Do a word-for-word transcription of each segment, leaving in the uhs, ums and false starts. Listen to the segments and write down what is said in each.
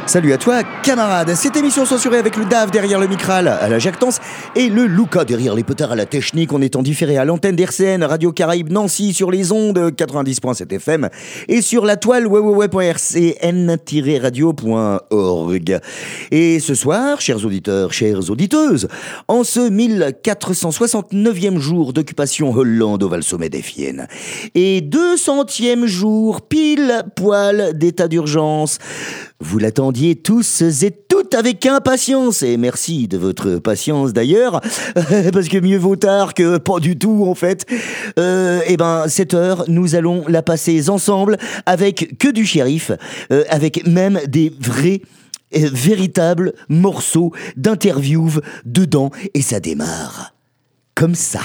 Salut à toi, camarade. Cette émission censurée avec le Dave derrière le Micral à la jactance et le Luca derrière les potards à la technique. On est en différé à l'antenne d'R C N, Radio Caraïbe Nancy sur les ondes quatre-vingt-dix virgule sept F M et sur la toile w w w point r c n tiret radio point org. Et ce soir, chers auditeurs, chères auditeuses, en ce mille quatre cent soixante-neuvième jour d'occupation Hollande au Val-Sommet des Fiennes et deux centième jour pile poil d'état d'urgence, vous l'attendiez tous et toutes avec impatience, et merci de votre patience d'ailleurs, parce que mieux vaut tard que pas du tout en fait. Euh, et ben cette heure, nous allons la passer ensemble avec que du shérif, euh, avec même des vrais, euh, véritables morceaux d'interview dedans, et ça démarre comme ça.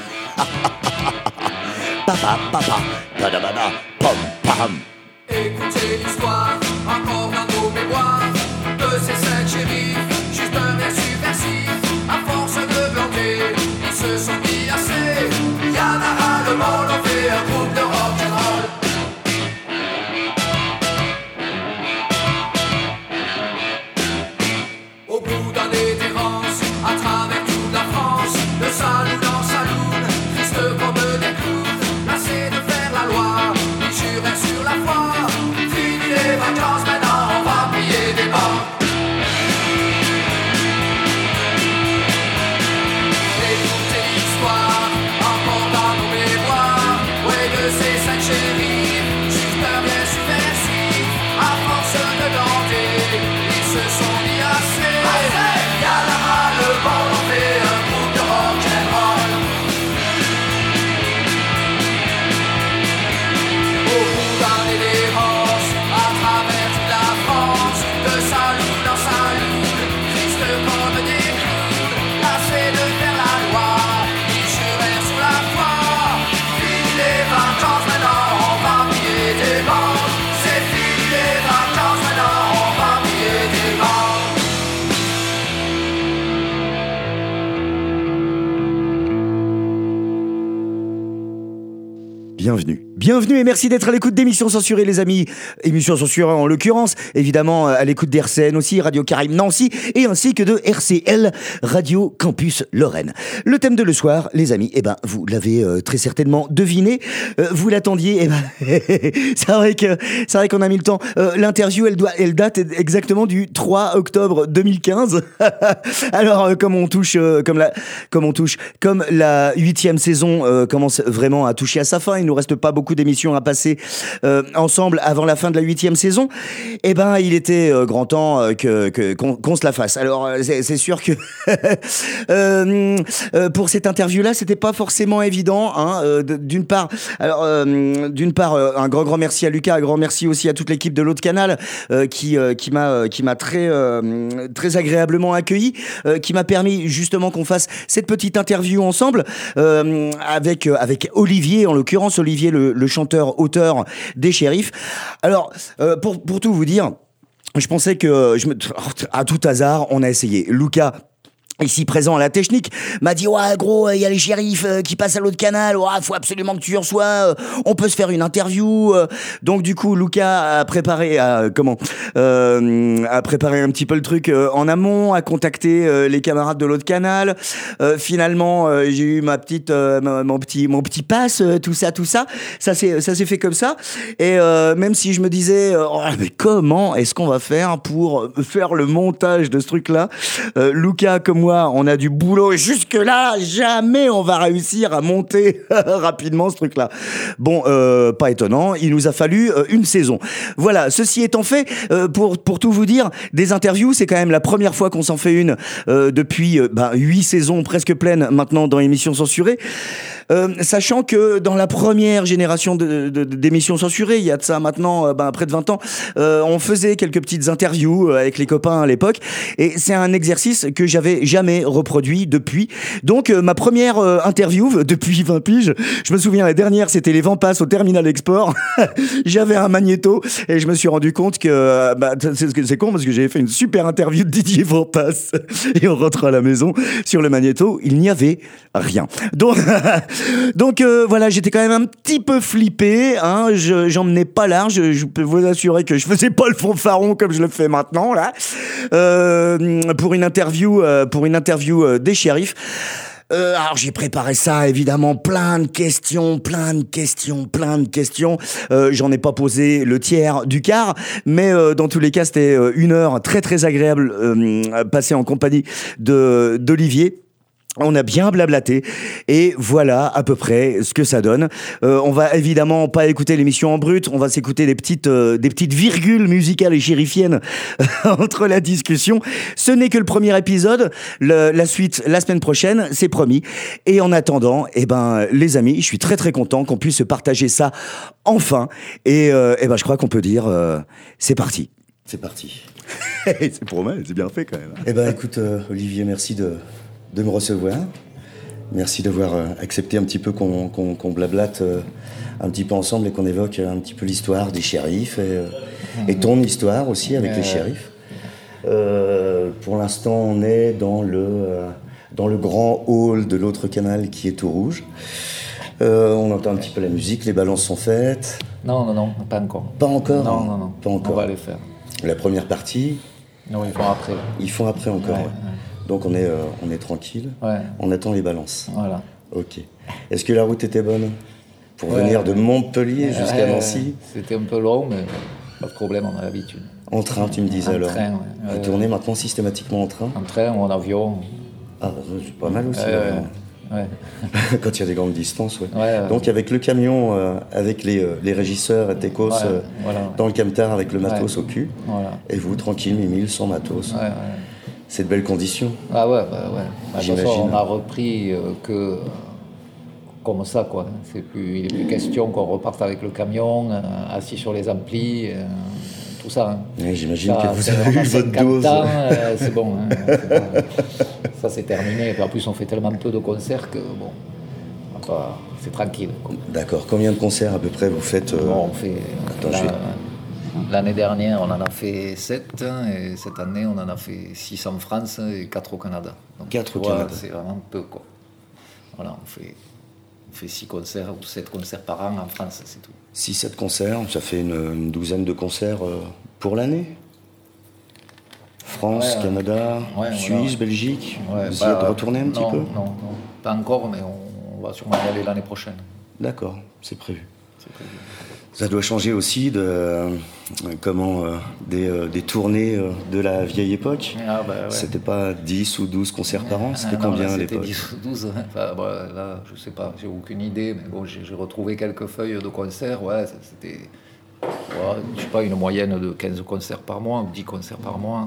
Papa, papa, padabada, pam, pam. Écoutez l'histoire, encore d'un beau mémoire de ces cinq shérifs, juste un bien subversif. À force de planter, ils se sont dit assez. Y'en a ras le monde, on fait un groupe de rock'n'roll. Au bout d'un d'errance, à travers toute la France, de saloon en saloon, triste comme des clowns, lassés de faire la loi, ils jurèrent sur la foi. Les vacances, maintenant on va piller des banques. Écoutez l'histoire, encore dans nos mémoires, ouais, de ces cinq shérifs, juste un bien subversif. À force de danser, ils se sont dit assez. Y'a la ras le bon, on fait un groupe de rock'n'roll. Au bout d'un élégance, à travers toute la France, de saloon en saloon, tristes comme des clowns, lassés de faire la loi, ils jurèrent sur la foi. Fini les vacances, maintenant on va piller des banques. C'est fini les vacances, maintenant on va piller des banques. Bienvenue. Bienvenue et merci d'être à l'écoute d'émissions censurées, les amis. Émissions censurées en l'occurrence, évidemment à l'écoute d'R C N aussi, Radio Caraïbe Nancy, et ainsi que de R C L, Radio Campus Lorraine. Le thème de le soir, les amis, eh ben, vous l'avez euh, très certainement deviné, euh, vous l'attendiez, eh ben, c'est vrai que, c'est vrai qu'on a mis le temps. Euh, l'interview, elle doit, elle date exactement du trois octobre deux mille quinze. Alors, euh, comme on touche, euh, comme la, comme on touche, comme la huitième saison euh, commence vraiment à toucher à sa fin, il nous reste pas beaucoup d'émissions à passer euh, ensemble avant la fin de la huitième saison, et ben il était euh, grand temps euh, que, que, qu'on, qu'on se la fasse. Alors euh, c'est, c'est sûr que euh, euh, pour cette interview-là, c'était pas forcément évident, hein, euh, d'une part. Alors euh, d'une part, euh, un grand grand merci à Lucas, un grand merci aussi à toute l'équipe de l'autre canal euh, qui euh, qui m'a euh, qui m'a très euh, très agréablement accueilli, euh, qui m'a permis justement qu'on fasse cette petite interview ensemble euh, avec euh, avec Olivier, en l'occurrence Olivier le, le chanteur-auteur des Shérifs. Alors, euh, pour, pour tout vous dire, je pensais que, je me, à tout hasard, on a essayé. Lucas, ici présent à la technique, m'a dit « Ouais, gros, il y a les shérifs euh, qui passent à l'autre canal, ouais, faut absolument que tu y reçois, euh, on peut se faire une interview. Euh. » Donc du coup, Lucas a préparé, a, comment, euh, a préparé un petit peu le truc euh, en amont, a contacté euh, les camarades de l'autre canal. Euh, finalement, euh, j'ai eu ma petite, euh, mon petit, mon petit pass, euh, tout ça, tout ça. Ça s'est, ça s'est fait comme ça. Et euh, même si je me disais, euh, oh, mais comment est-ce qu'on va faire pour faire le montage de ce truc-là, euh, Lucas comme moi, on a du boulot et jusque-là, jamais on va réussir à monter rapidement ce truc-là. Bon, euh, pas étonnant, il nous a fallu euh, une saison. Voilà, ceci étant fait, euh, pour, pour tout vous dire, des interviews, c'est quand même la première fois qu'on s'en fait une euh, depuis euh, bah, huit saisons presque pleines maintenant dans Émissions Censurées. Euh, sachant que dans la première génération de, de, de, d'émissions censurées, il y a de ça maintenant euh, ben, près de vingt ans, euh, on faisait quelques petites interviews avec les copains à l'époque, et c'est un exercice que j'avais jamais reproduit depuis. Donc euh, ma première euh, interview depuis vingt piges, je me souviens, la dernière c'était les Vampas au Terminal Export. J'avais un magnéto et je me suis rendu compte que bah, c'est, c'est con parce que j'avais fait une super interview de Didier Vampas et on rentre à la maison, sur le magnéto il n'y avait rien. Donc Donc euh, voilà, j'étais quand même un petit peu flippé, hein, je, j'en menais pas large, je, je peux vous assurer que je faisais pas le fanfaron comme je le fais maintenant là, euh, pour une interview, euh, pour une interview euh, des shérifs. Euh, alors j'ai préparé ça, évidemment, plein de questions, plein de questions, plein de questions. Euh, j'en ai pas posé le tiers du quart, mais euh, dans tous les cas, c'était euh, une heure très très agréable euh, passée en compagnie de d'Olivier. On a bien blablaté et voilà à peu près ce que ça donne. Euh, on va évidemment pas écouter l'émission en brut, on va s'écouter des petites euh, des petites virgules musicales et chérifiennes entre la discussion. Ce n'est que le premier épisode, le, la suite la semaine prochaine, c'est promis. Et en attendant, eh ben les amis, je suis très très content qu'on puisse se partager ça enfin. Et euh, eh ben je crois qu'on peut dire euh, c'est parti. C'est parti. C'est pour moi, c'est bien fait quand même. Eh ben écoute euh, Olivier, merci de de me recevoir. Merci d'avoir euh, accepté un petit peu qu'on, qu'on, qu'on blablate euh, un petit peu ensemble et qu'on évoque un petit peu l'histoire des shérifs et, euh, et ton histoire aussi avec euh... les shérifs. Euh, pour l'instant, on est dans le, euh, dans le grand hall de l'autre canal qui est tout rouge. Euh, on entend un petit peu la musique, les balances sont faites. Non, non, non, pas encore. Pas encore Non, non, non. Pas encore. On va les faire. La première partie. Non, ils font après. Ils font après encore. Ouais, ouais. Ouais. Donc on est, euh, on est tranquille, ouais. On attend les balances. Voilà. Ok. Est-ce que la route était bonne pour ouais, venir de ouais. Montpellier ouais, jusqu'à Nancy? C'était un peu long, mais pas de problème, on a l'habitude. En train, tu me disais en alors train, ouais. Vous euh, tournez maintenant systématiquement en train? En train ou en avion. Ah, c'est pas mal aussi. Euh, ouais. Quand il y a des grandes distances, ouais. ouais, ouais. Donc avec le camion, euh, avec les, euh, les régisseurs et Tecos, ouais, euh, voilà. dans le camtar avec le matos ouais. au cul, voilà. Et vous, tranquille, mille sans matos. Ouais, ouais. C'est de belles conditions. Ah ouais, bah ouais. Bah, de toute façon, on a repris euh, que euh, comme ça, quoi. C'est plus, il n'est plus question qu'on reparte avec le camion, euh, assis sur les amplis, euh, tout ça. Hein. Ouais, j'imagine ça, que vous avez eu votre dose. Ans, euh, c'est bon. Hein, c'est pas, ça, c'est terminé. Et puis, en plus, on fait tellement peu de concerts que, bon, enfin, c'est tranquille. Quoi. D'accord. Combien de concerts à peu près vous faites euh... bon, on fait... Attends, là, je vais... L'année dernière, on en a fait sept, et cette année, on en a fait six en France et quatre au Canada. Donc, quatre au vois, Canada. C'est vraiment peu, quoi. Voilà, on fait, on fait six concerts ou sept concerts par an en France, c'est tout. six sept concerts, ça fait une, une douzaine de concerts euh, pour l'année. France, ouais, Canada, ouais, Suisse, voilà. Belgique. Ouais, vous bah, essayez de retourner un non, petit peu? Non, non, pas encore, mais on, on va sûrement y aller l'année prochaine. D'accord, c'est prévu. C'est prévu. Ça doit changer aussi de euh, comment euh, des, euh, des tournées euh, de la vieille époque. Ah bah ouais. C'était pas dix ou douze concerts par an, c'était ah, combien non, à l'époque? C'était dix ou douze. Enfin, bon, là, je sais pas, j'ai aucune idée, mais bon, j'ai, j'ai retrouvé quelques feuilles de concerts. Ouais, c'était, ouais, je sais pas, une moyenne de quinze concerts par mois ou dix concerts par mois.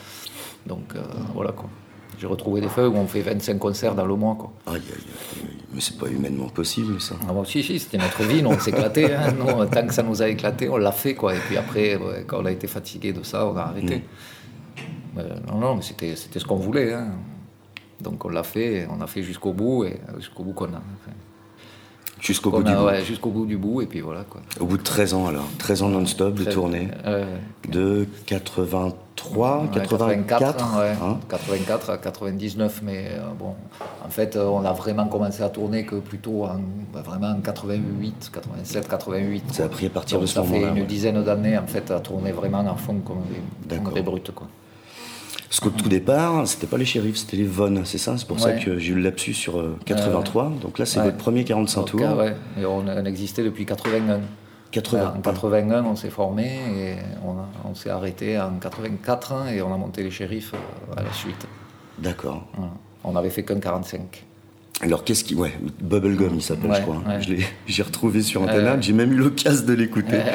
Donc euh, voilà quoi. J'ai retrouvé des feuilles où on fait vingt-cinq concerts dans le mois, quoi. Aïe, aïe, aïe, mais c'est pas humainement possible, ça. Ah bon, si, si, c'était notre vie, nous, on s'éclatait. Hein. Nous, tant que ça nous a éclaté, on l'a fait, quoi. Et puis après, ouais, quand on a été fatigué de ça, on a arrêté. Mmh. Mais, non, non, mais c'était, c'était ce qu'on voulait. Hein. Donc on l'a fait, on a fait jusqu'au bout, et jusqu'au bout qu'on a. Enfin, jusqu'au qu'on bout a, du bout. Ouais, jusqu'au bout du bout, et puis voilà, quoi. Au bout de treize ans, alors. treize ans non-stop de tournée. Euh, de quatre-vingt-trois, ouais, quatre-vingt-quatre, quatre-vingt-quatre, ouais, hein quatre-vingt-quatre à quatre-vingt-dix-neuf, mais euh, bon, en fait, euh, on a vraiment commencé à tourner que plutôt en, bah, vraiment en quatre-vingt-huit, quatre-vingt-sept, quatre-vingt-huit. Ça a pris à partir donc, de ce moment-là. Ça fait une ouais. dizaine d'années, en fait, à tourner vraiment à fond comme des, comme des brutes, quoi. Parce qu'au tout départ, c'était pas les shérifs, c'était les Von, c'est ça? C'est pour ouais. ça que j'ai eu le lapsus sur euh, quatre-vingt-trois. Euh, donc là, c'est ouais. votre premier quarante-cinq tours. Cas, ouais. Et on, on existait depuis quatre-vingt-un. quatre-vingt. En quatre-vingt-un, on s'est formé et on, a, on s'est arrêté en quatre-vingt-quatre et on a monté les shérifs à la suite. D'accord. Voilà. On n'avait fait qu'un quarante-cinq. Alors qu'est-ce qui... Ouais, Bubblegum il s'appelle, ouais, je crois. Ouais. Je l'ai... J'ai retrouvé sur Internet, ouais. j'ai même eu l'occasion de l'écouter. Ouais,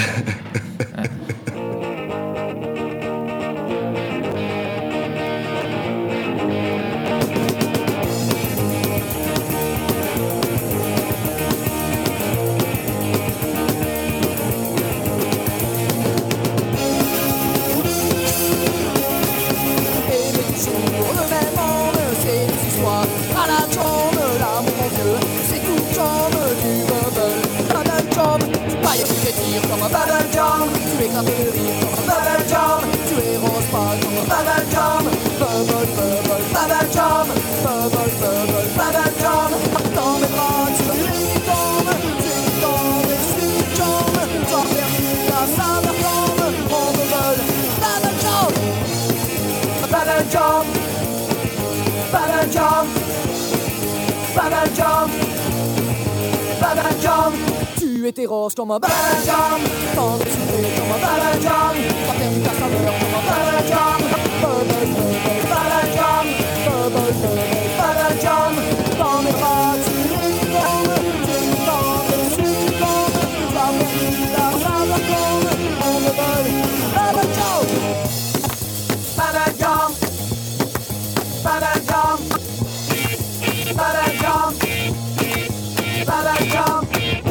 ouais. ouais. Bubble, bubble, bubble jam, bubble, bubble, bubble jam. Dans mes bras, Tu étais rose comme un baladium, tant de sucré comme un baladium, ta peine, ta saveur comme un baladium, bubble, bubble, baladium, bubble, bubble, baladium, dans mes bras tu rigoles, tu me tends dessus tu tombes, la petite la saveur on me vole, baladium, baladium, baladium, baladium, baladium.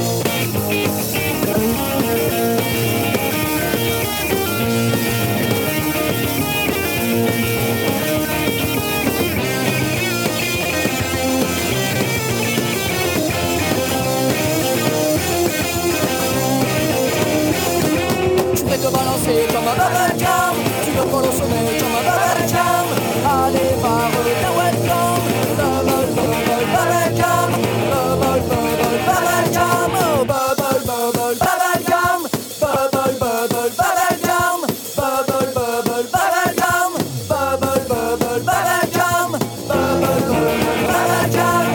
Tu vais te balancer comme un baladium, tu veux voler au sommet comme un baladium, allez voir ta welcome, bubble bubble baladium, bubble bubble baladium, oh bubble bubble baladium, bubble bubble baladium, bubble bubble baladium, bubble bubble baladium, bubble bubble baladium,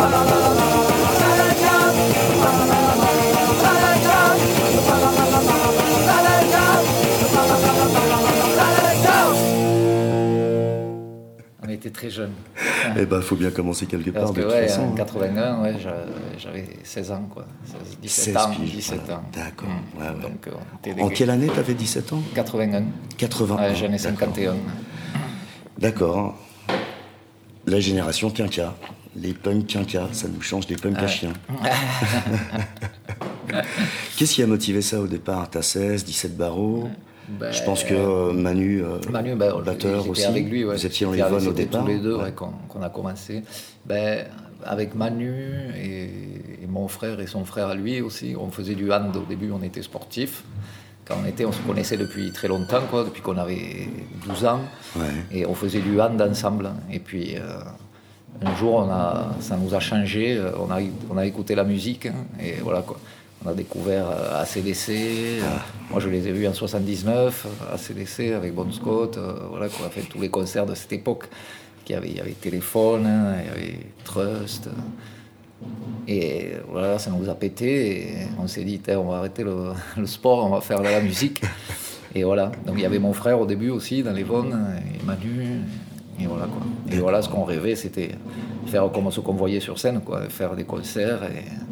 On était très jeunes. Eh ben, faut bien commencer quelque part. Parce que de toute ouais, façon, en hein. quatre-vingt-un, ouais, j'a- j'avais seize ans, quoi. seize, dix-sept seize ans, piges, dix-sept voilà. ans. D'accord. Mm. Ouais, ouais. Donc, euh, on était En des- quelle année t'avais dix-sept ans? quatre-vingt-un. quatre-vingts. Ouais, j'en ai cinquante et un. D'accord. La génération quinca. Les punks quinca, ça nous change des punks à Ouais. chiens. Qu'est-ce qui a motivé ça au départ? T'as seize, dix-sept barreaux. Ben, Je pense que euh, Manu, euh, Manu, ben, batteur j'étais aussi, avec lui, ouais. vous étiez dans les J'étais avec- vannes au c'était départ. tous les deux Ouais. ouais, qu'on, qu'on a commencé. Ben, avec Manu et, et mon frère et son frère à lui aussi, on faisait du hand au début, on était sportifs. Quand on était, on se connaissait depuis très longtemps, quoi, depuis qu'on avait douze ans. Ouais. Et on faisait du hand ensemble. Et puis, euh, un jour, on a, ça nous a changé. On a, on a écouté la musique. Hein, et voilà, quoi. On a découvert euh, A C D C. euh, moi, je les ai vus en soixante-dix-neuf, A C D C avec Bon Scott. euh, voilà, quoi. Fait tous les concerts de cette époque. Il y avait, il y avait Téléphone, hein, il y avait Trust. euh, Et voilà, ça nous a pété. Et on s'est dit, on va arrêter le, le sport, on va faire de la musique. Et voilà. Donc il y avait mon frère au début aussi dans les Vosnes, et Manu. Et voilà, quoi. Et voilà, ce qu'on rêvait, c'était faire comme ce qu'on voyait sur scène, quoi. Faire des concerts.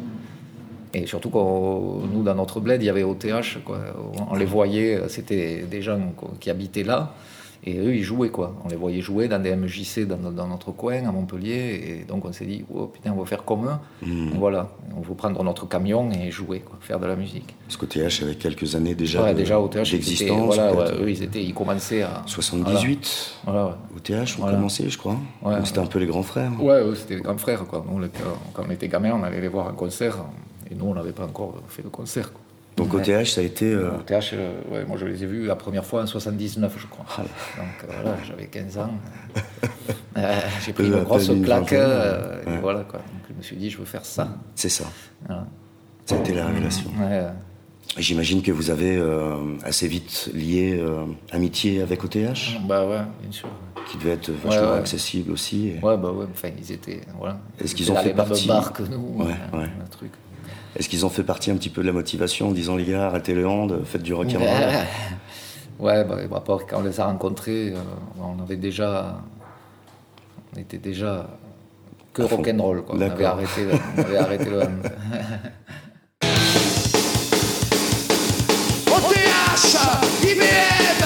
Et, et surtout, qu'on, nous, dans notre bled, il y avait O T H, quoi. On les voyait, c'était des gens quoi, qui habitaient là. Et eux, ils jouaient, quoi. On les voyait jouer dans des M J C dans, dans notre coin, à Montpellier. Et donc, on s'est dit, oh putain, on va faire comme eux. Mmh. Voilà. On va prendre notre camion et jouer, quoi. Faire de la musique. Parce qu'O T H avait quelques années déjà, Ouais, de- déjà, O T H, ils étaient- d'existence. voilà, ouais, peut-être. eux, ils, étaient, ils commençaient à. soixante-dix-huit, Voilà, ouais. O T H ont Voilà. commencé, je crois. Ouais. Donc c'était un peu les grands frères. Ouais, eux, c'était les grands frères, quoi. Nous, on était- quand on était gamins, on allait les voir en concert. Et nous, on n'avait pas encore fait de concert, quoi. Donc O T H, ça a été... euh, O T H, euh, ouais, moi, je les ai vus la première fois en soixante-dix-neuf, je crois. Ah. Donc, euh, voilà, j'avais quinze ans. Euh, j'ai pris Eux, à une grosse peine une claque. vingtaine, euh, ouais. Et voilà, quoi. Donc, je me suis dit, je veux faire ça. C'est ça. Voilà. Ça a été la révélation. Ouais, euh, Et j'imagine que vous avez euh, assez vite lié euh, amitié avec O T H, bah ouais, bien sûr. qui devait être vachement ouais. accessible aussi. et- Ouais, bah ouais, enfin, ils étaient. Voilà. Est-ce Ils qu'ils étaient ont dans fait les mêmes partie- bars que nous. Ouais, euh, ouais. Un truc. Est-ce qu'ils ont fait partie un petit peu de la motivation en disant les gars, arrêtez le hand, faites du rock'n'roll? Ouais, bah, bah, après, quand on les a rencontrés, euh, on avait déjà. On était déjà que À fond. rock'n'roll, quoi. On avait D'accord. arrêté, le- on avait arrêté le hand. O T H, I B M.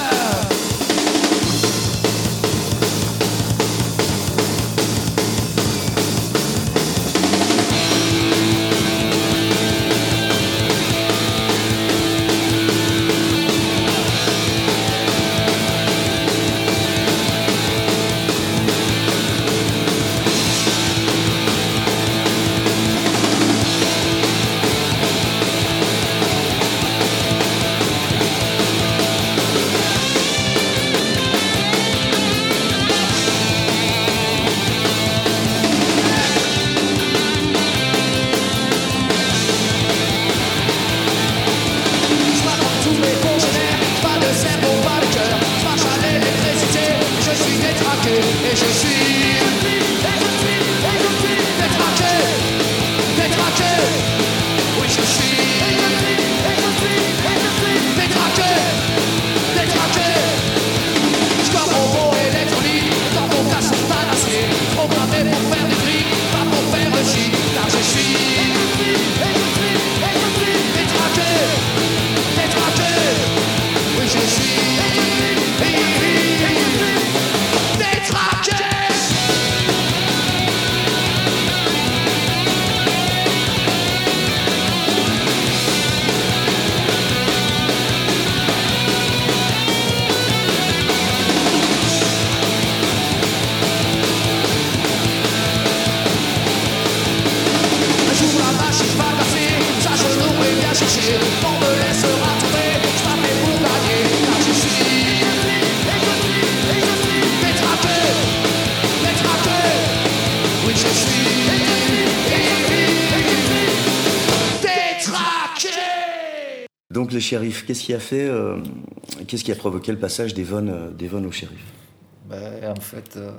Je m'attends tous mes congénères, pas de cerveau, pas de cœur. Je marche à l'électricité, je suis détraqué et je suis. Détraqué, détraqué, oui je suis. les Shérifs, qu'est-ce qui a fait, euh, qu'est-ce qui a provoqué le passage d'Evon, euh, d'Evon aux Shérifs? Ben, en fait, euh,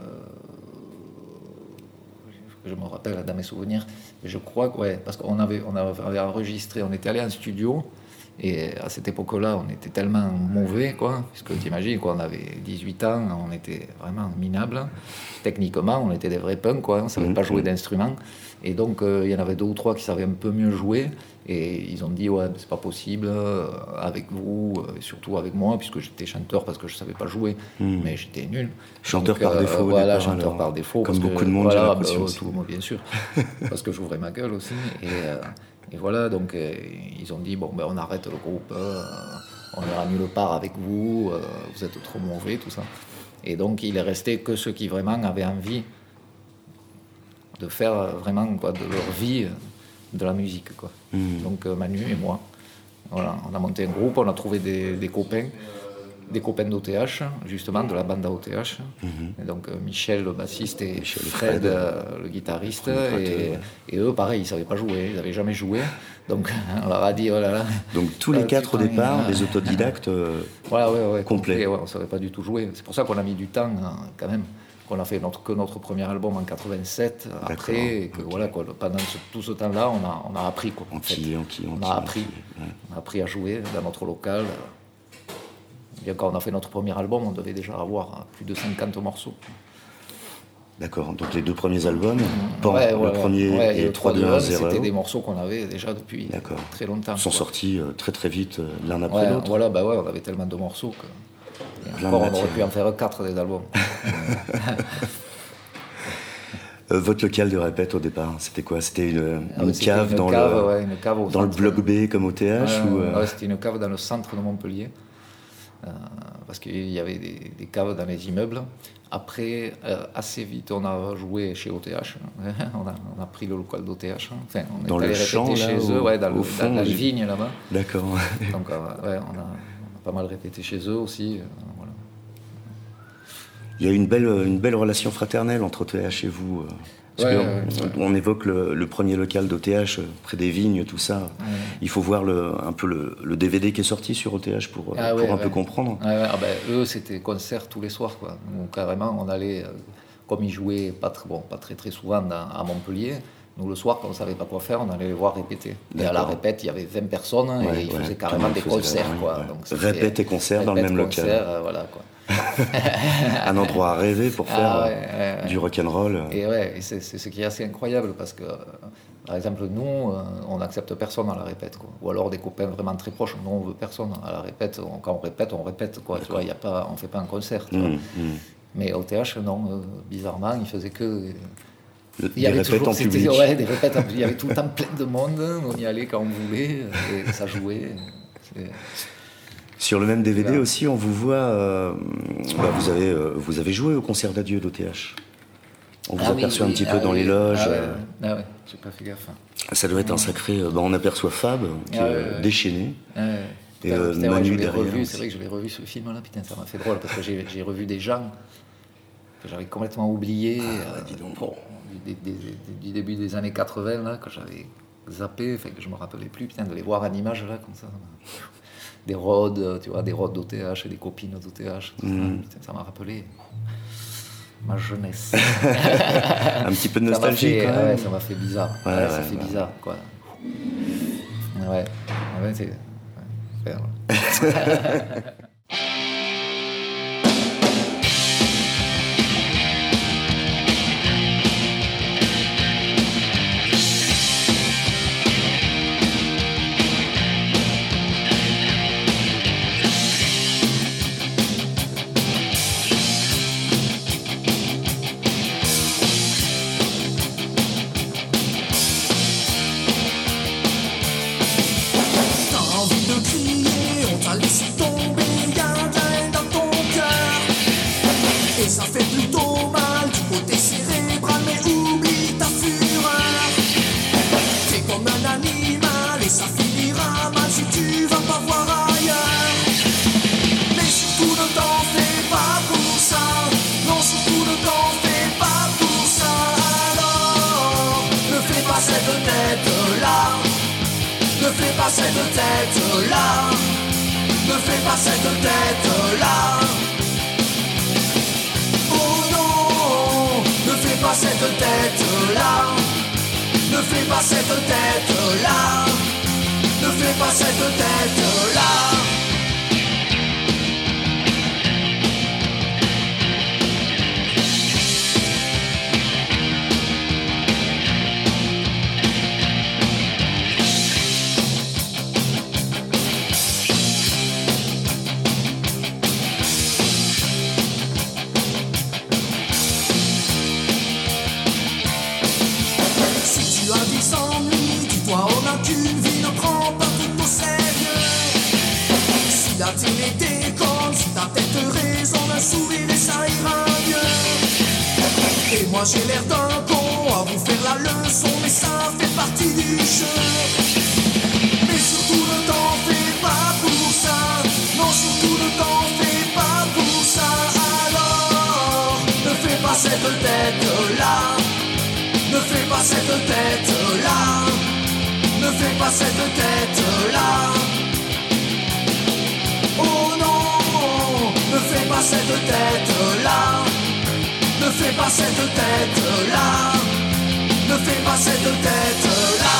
je me rappelle dans mes souvenirs, je crois que, ouais, parce qu'on avait, on avait enregistré, on était allé en studio, et à cette époque-là, on était tellement mauvais, quoi, puisque tu imagines, quoi, on avait dix-huit ans, on était vraiment minables. Techniquement, on était des vrais punks, quoi, on ne savait mmh, pas jouer mmh. d'instruments. Et donc, euh, il y en avait deux ou trois qui savaient un peu mieux jouer, et ils ont dit, ouais, c'est pas possible, euh, avec vous, euh, et surtout avec moi, puisque j'étais chanteur parce que je savais pas jouer, mmh. mais j'étais nul. Chanteur donc, par euh, défaut, au Voilà, départ, chanteur alors, par défaut. comme parce beaucoup que, de monde, voilà, j'ai l'impression bah, aussi. tout, moi, bien sûr, parce que j'ouvrais ma gueule aussi. Et, euh, et voilà, donc euh, ils ont dit, bon, ben, on arrête le groupe, euh, on ira nulle part avec vous, euh, vous êtes trop mauvais, tout ça. Et donc, il est resté que ceux qui vraiment avaient envie de faire euh, vraiment, quoi, de leur vie, euh, de la musique, quoi. Mmh. Donc, euh, Manu et moi, voilà, on a monté un groupe, on a trouvé des, des copains, des copains d'O T H, justement, de la bande à O T H. Mmh. Et donc, euh, Michel, le bassiste, et Michel Fred, Fred euh, le guitariste. Et, et eux, pareil, ils ne savaient pas jouer, ils n'avaient jamais joué. Donc, on leur a dit, oh là là. Donc, tous les euh, quatre au départ, euh, des autodidactes euh, voilà, ouais, ouais, complets. Ouais, on ne savait pas du tout jouer. C'est pour ça qu'on a mis du temps, hein, quand même. Qu'on a fait notre, que notre premier album en quatre-vingt-sept, D'accord. après, et que okay. voilà, quoi, pendant ce, tout ce temps-là, on a, on a appris, quoi. En qui, en qui, en on qui, a appris, ouais. on a appris à jouer dans notre local. Bien quand on a fait notre premier album, on devait déjà avoir plus de cinquante morceaux. D'accord, donc les deux premiers albums, bon, ouais, le ouais, premier ouais, et, et trois, deux, un, zéro. C'était des morceaux qu'on avait déjà depuis D'accord. très longtemps. Ils sont quoi. sortis euh, très très vite euh, l'un après ouais, l'autre. Voilà, bah ouais, on avait tellement de morceaux que... Et encore, on aurait pu en faire quatre des albums. Euh, votre local de répète au départ, c'était quoi? C'était une, ah, une, c'était cave une dans, cave, le, ouais, une cave au dans le bloc B comme O T H euh, ou euh... ouais, c'était une cave dans le centre de Montpellier. Euh, parce qu'il y avait des, des caves dans les immeubles. Après, euh, assez vite, on a joué chez O T H. on, a, on a pris le local d'O T H. Enfin, on dans est allé le champ, répéter là, chez au, eux, ouais, dans, au le, fond, dans la vigne là-bas. D'accord. Donc, euh, ouais, on a, on a pas mal répété chez eux aussi. Euh, voilà. Il y a une belle, une belle relation fraternelle entre O T H et vous. Euh. Parce ouais, qu'on, ouais, on ouais. évoque le, le premier local d'O T H près des vignes, tout ça. Ouais. Il faut voir le, un peu le, le D V D qui est sorti sur O T H pour, ah, pour ouais, un ouais. peu comprendre. Ah, ouais, ah ben, eux, c'était concert tous les soirs, quoi. Donc, carrément, on allait, euh, comme ils jouaient pas, très, bon, pas très très souvent dans, à Montpellier, nous le soir, quand on ne savait pas quoi faire, on allait les voir répéter. D'accord. Et à la répète, il y avait vingt personnes ouais, et ils ouais. faisaient carrément des concerts, la, quoi. Ouais. Donc, répète et concert dans le même concert, local. Euh, voilà, quoi. Un endroit à rêver pour faire ah, ouais, ouais, ouais. du rock'n'roll. Et ouais, et c'est, c'est ce qui est assez incroyable parce que, euh, par exemple, nous, euh, on n'accepte personne à la répète, quoi. Ou alors des copains vraiment très proches. Nous, on veut personne à la répète. On, quand on répète, on répète, quoi. Tu vois, y a pas, on ne fait pas un concert. Mmh, mmh. Mais au T H, non, euh, bizarrement, ils faisaient que. Le, il y des avait répètes toujours, en public. Ouais, des répètes. Il y avait tout le temps plein de monde. On y allait quand on voulait et ça jouait. C'est... Sur le même D V D aussi, on vous voit, euh, bah vous, avez, euh, vous avez joué au concert d'adieu d'O T H. On vous ah aperçoit oui, un petit ah peu oui, dans les loges. Ah ouais, euh, ah ouais, j'ai pas fait gaffe. Ça doit être un sacré. Bah on aperçoit Fab qui ah est ouais, ouais. déchaîné. Ah ouais. Et euh, putain, Manu ouais, derrière. Revu, c'est vrai que je l'ai revu ce film-là, putain, ça m'a fait drôle parce que j'ai, j'ai revu des gens que j'avais complètement oubliés ah, dis donc. Euh, du, du, du, du début des années quatre-vingts, là, que j'avais zappé, fait que je me rappelais plus, putain, de les voir en image là, comme ça. Des rods, tu vois, des rods d'O T H et des copines d'O T H. Mmh. Putain, ça m'a rappelé ma jeunesse. Un petit peu de nostalgie, fait, quand même. Ouais, ça m'a fait bizarre. Ouais, ouais, ouais, ça fait ouais. bizarre, quoi. Ouais, ouais c'est... Ouais, T'as envie de crier, on t'a laissé tomber. cette tête-là. Ne fais pas cette tête-là. Oh non, ne fais pas cette tête-là. Ne fais pas cette tête-là. Ne fais pas cette tête-là. La télé déconne, si ta tête raison, un sourire et ça ira mieux. Et moi j'ai l'air d'un con à vous faire la leçon, mais ça fait partie du jeu. Mais surtout ne t'en fais pas pour ça. Non, surtout ne t'en fais pas pour ça. Alors, ne fais pas cette tête-là. Ne fais pas cette tête-là. Ne fais pas cette tête-là. Oh non, ne fais pas cette tête-là. Ne fais pas cette tête-là. Ne fais pas cette tête-là.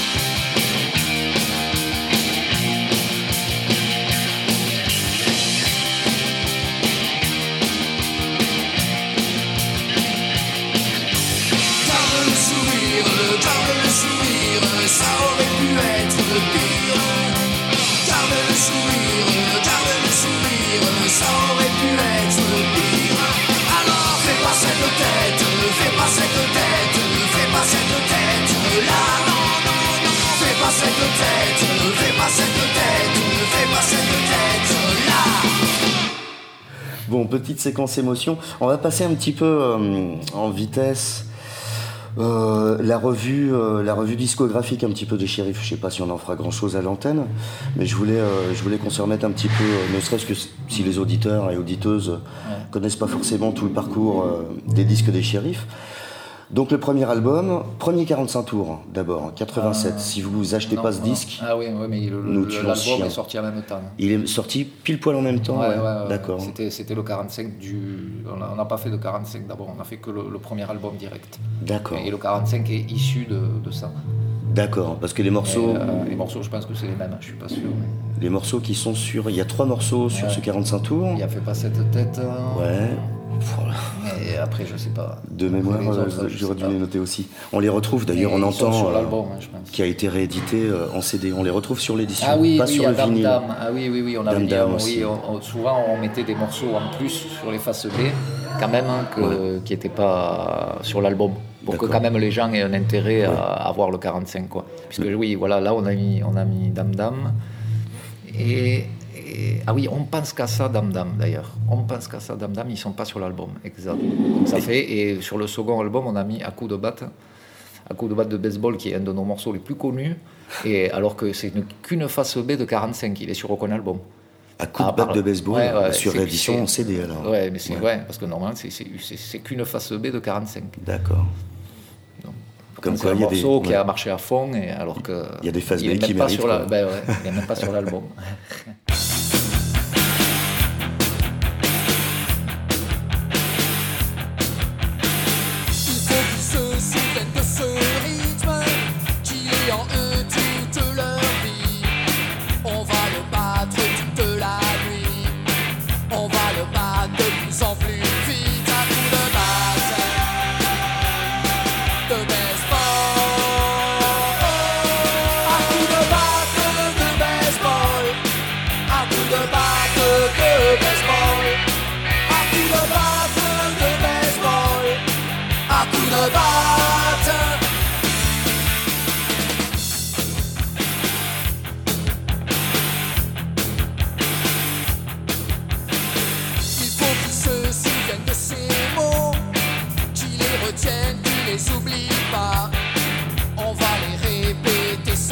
Garde le sourire, garde le sourire, ça aurait pu être le pire. Garde le sourire, garde le sourire, ça aurait pu être le pire. Alors fais pas cette tête, fais pas cette tête, fais pas cette tête là. Non, non, non, fais pas cette tête, fais pas cette tête, fais pas cette tête là. Bon, petite séquence émotion. On va passer un petit peu euh, en vitesse. Euh, la revue, euh, la revue discographique un petit peu des Shérifs. Je sais pas si on en fera grand chose à l'antenne, mais je voulais, euh, je voulais qu'on se remette un petit peu, euh, ne serait-ce que si les auditeurs et auditeuses ouais. connaissent pas forcément tout le parcours euh, des disques des Shérifs. Donc le premier album, premier quarante-cinq tours d'abord, quatre-vingt-sept. Euh, si vous achetez non, pas ce non. disque, ah oui, oui mais le, nous le, l'album est sorti en même temps. Il est sorti pile poil en même temps. Ouais, ouais. Ouais, ouais, d'accord. C'était, c'était le quarante-cinq du. On n'a pas fait de quarante-cinq d'abord, on a fait que le, le premier album direct. D'accord. Et le quarante-cinq est issu de, de ça. D'accord, parce que les morceaux. Et, euh, les morceaux, je pense que c'est les mêmes, je suis pas sûr. Mais... Les morceaux qui sont sur, il y a trois morceaux sur ouais. ce quarante-cinq tours. Il y a fait pas cette tête. Euh... Ouais. Et après, je sais pas. De mémoire, autres, j'aurais dû les noter aussi. On les retrouve d'ailleurs, on entend sur euh, l'album, hein, je pense. Qui a été réédité euh, en C D. On les retrouve sur l'édition, ah oui, pas oui, sur le Dame vinyle. Dame. Ah oui, oui, oui, on avait Dame mis, Dame on, aussi. oui, on, on, souvent on mettait des morceaux en plus sur les faces B, quand même, hein, que, ouais. qui n'étaient pas sur l'album. Pour D'accord. que quand même les gens aient un intérêt ouais. à, à voir le quarante-cinq, quoi. Puisque ouais. oui, voilà, là on a mis, on a mis Dame Dame. Et, et ah oui, on pense qu'à ça, Dame Dame d'ailleurs. On pense qu'à ça, Dame Dame, ils sont pas sur l'album, exact. Donc ça fait. Et sur le second album, on a mis À coup de batte, À coup de batte de baseball, qui est un de nos morceaux les plus connus. Et alors que c'est une, qu'une face B de quarante-cinq, il est sur aucun album. À coup de batte par... de baseball, ouais, ouais, sur l'édition en C D alors. Ouais, mais c'est ouais. ouais parce que normalement c'est, c'est, c'est, c'est qu'une face B de quarante-cinq. D'accord. Donc, comme c'est quoi, un il y a morceau des... qui ouais. a marché à fond, et alors que il y a des faces B qui méritent. La... Ben ouais, il n'est même pas sur l'album.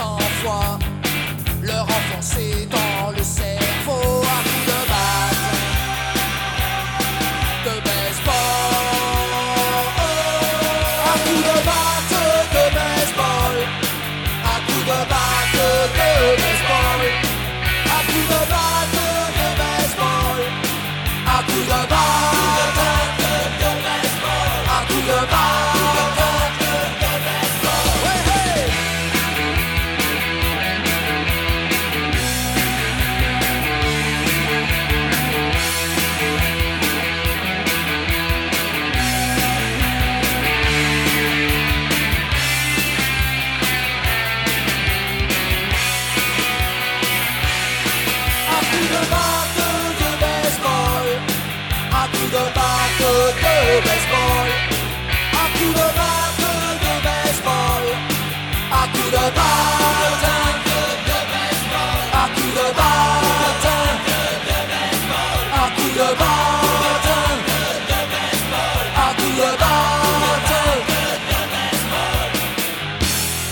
Leur enfoncer dans le cerveau à coups de batte. de baseball. Un coup de batte de baseball. Un coup de batte de baseball. Un coup de batte de baseball. Un coup de batte de baseball. Un coup de batte de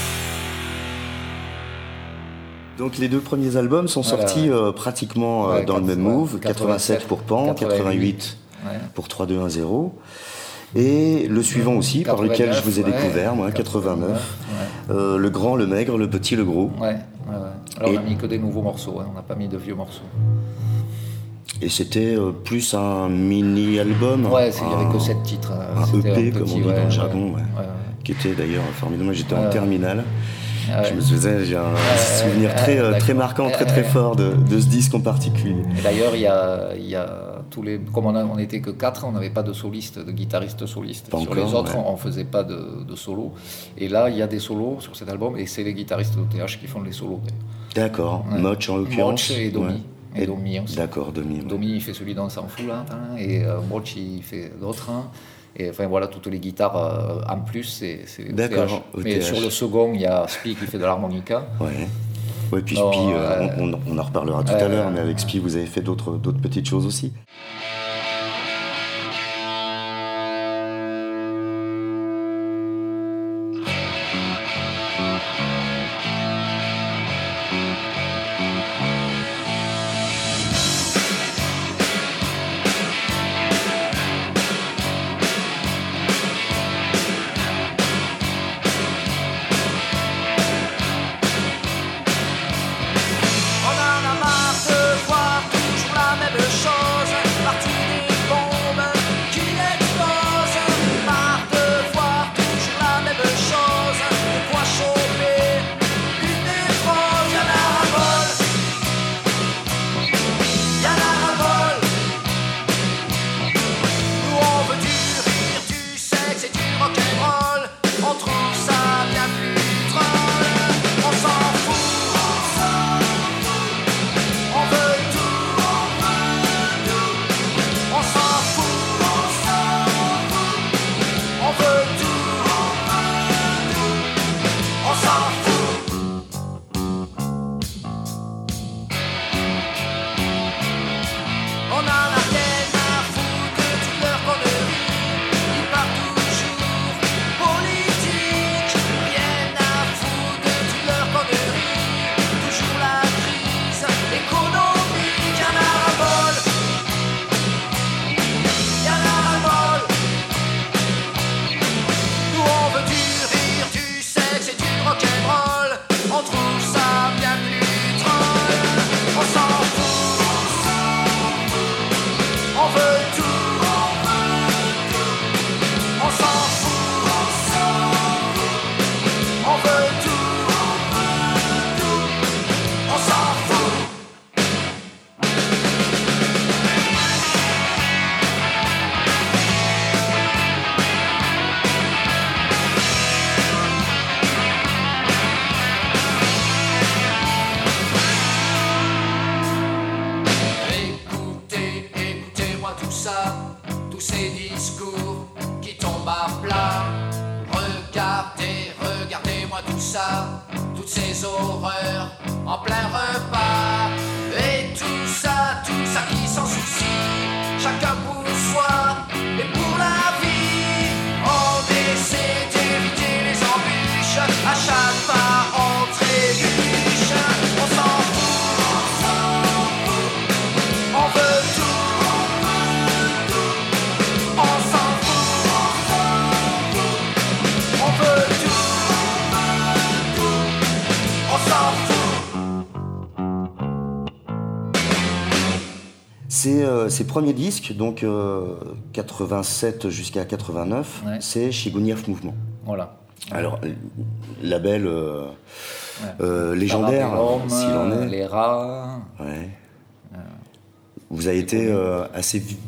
baseball. Donc les deux premiers albums sont Voilà, sortis ouais. euh, pratiquement euh, Ouais, dans le quatre- même ouais, move, quatre-vingt-sept pour Pan, quatre-vingt-huit Ouais. pour trois deux un zéro. Et le suivant aussi, par lequel je vous ai quatre-vingt-neuf, découvert, ouais, moi, quatre-vingt-neuf. ouais. Euh, le grand, le maigre, le petit, le gros. Ouais, ouais, ouais. Alors Et- on a mis que des nouveaux morceaux, hein. On n'a pas mis de vieux morceaux. Et c'était euh, plus un mini-album. Ouais, c'est- il n'y avait que un- sept titres. hein. Un C'était E P, un comme on petit, dit ouais, dans le ouais, jargon, ouais. ouais, ouais. Qui était d'ailleurs formidable. Moi, j'étais en Ouais. terminale. Ouais. Je me souviens, j'ai un souvenir ouais, très, euh, d'accord. très marquant, très très Ouais. fort de, de ce disque en particulier. Et d'ailleurs, il y a, il y a tous les. Comme on, a- on était que quatre, on n'avait pas de soliste, de guitariste soliste. Pas sur encore, les autres, ouais. on ne faisait pas de, de solo. Et là, il y a des solos sur cet album, et c'est les guitaristes d'O T H qui font les solos. D'accord. Ouais. Moch en l'occurrence. Moch et Domi. Ouais. Et Domi aussi. D'accord, Domi. ouais. Domi, il fait celui dont on s'en fout, là, hein, et euh, Moch, il fait l'autre. hein. Et enfin voilà, toutes les guitares euh, en plus, c'est c'est D'accord, O T H. Mais O T H. sur le second, il y a Spi qui fait de l'harmonica. Ouais. Ouais, puis Non, Spi, euh, euh, on, on- on en reparlera tout euh, à l'heure, mais avec Spi, vous avez fait d'autres d'autres petites choses aussi. On en a marre de voir toujours la même chose, partie des bombes qui explosent. Marre de voir toujours la même chose, de quoi choper une névrose. Y'en a ras-le-bol, y'en a ras-le-bol. Nous on veut du rire, du sexe et du rock'n'roll. On trouve ça bien plus drôle. On s'en fout. On veut tout, on veut tout, on s'en fout, on s'en fout, on veut tout, on veut tout, on s'en fout. On en a rien à foutre de toute leur connerie, ils parlent toujours politique. Rien à foutre de toute leur connerie, toujours la crise économique. Y'en a ras-le-bol, y'en a ras-le-bol. Nous on veut du rire, du sexe et du rock'n'roll. On trouve ça bien plus drôle. On s'en fout, on veut tout, on veut tout, on s'en fout, on s'en fout, on veut tout, on veut tout, on s'en fout. Écoutez, écoutez-moi tout ça, tous ces discours qui tombent à plat. Regardez, regardez-moi tout ça, toutes ces horreurs en plein repas. Et tout ça, tout ça qui s'en soucie, chacun pour soi et pour la vie. On essaie d'éviter les embûches, à chaque pas on trébuche. On s'en fout, on s'en fout, on veut tout, on veut tout, on s'en fout, on s'en fout, on veut tout, on veut tout, on s'en fout. Ces, euh, ces premiers disques, donc euh, quatre-vingt-sept jusqu'à quatre-vingt-neuf, Ouais. c'est chez Gougnef Mouvement. Voilà. Alors, euh, label euh, Ouais. euh, légendaire, Parabellum, s'il en est. Les rats. Ouais. Vous avez été euh, assez vi-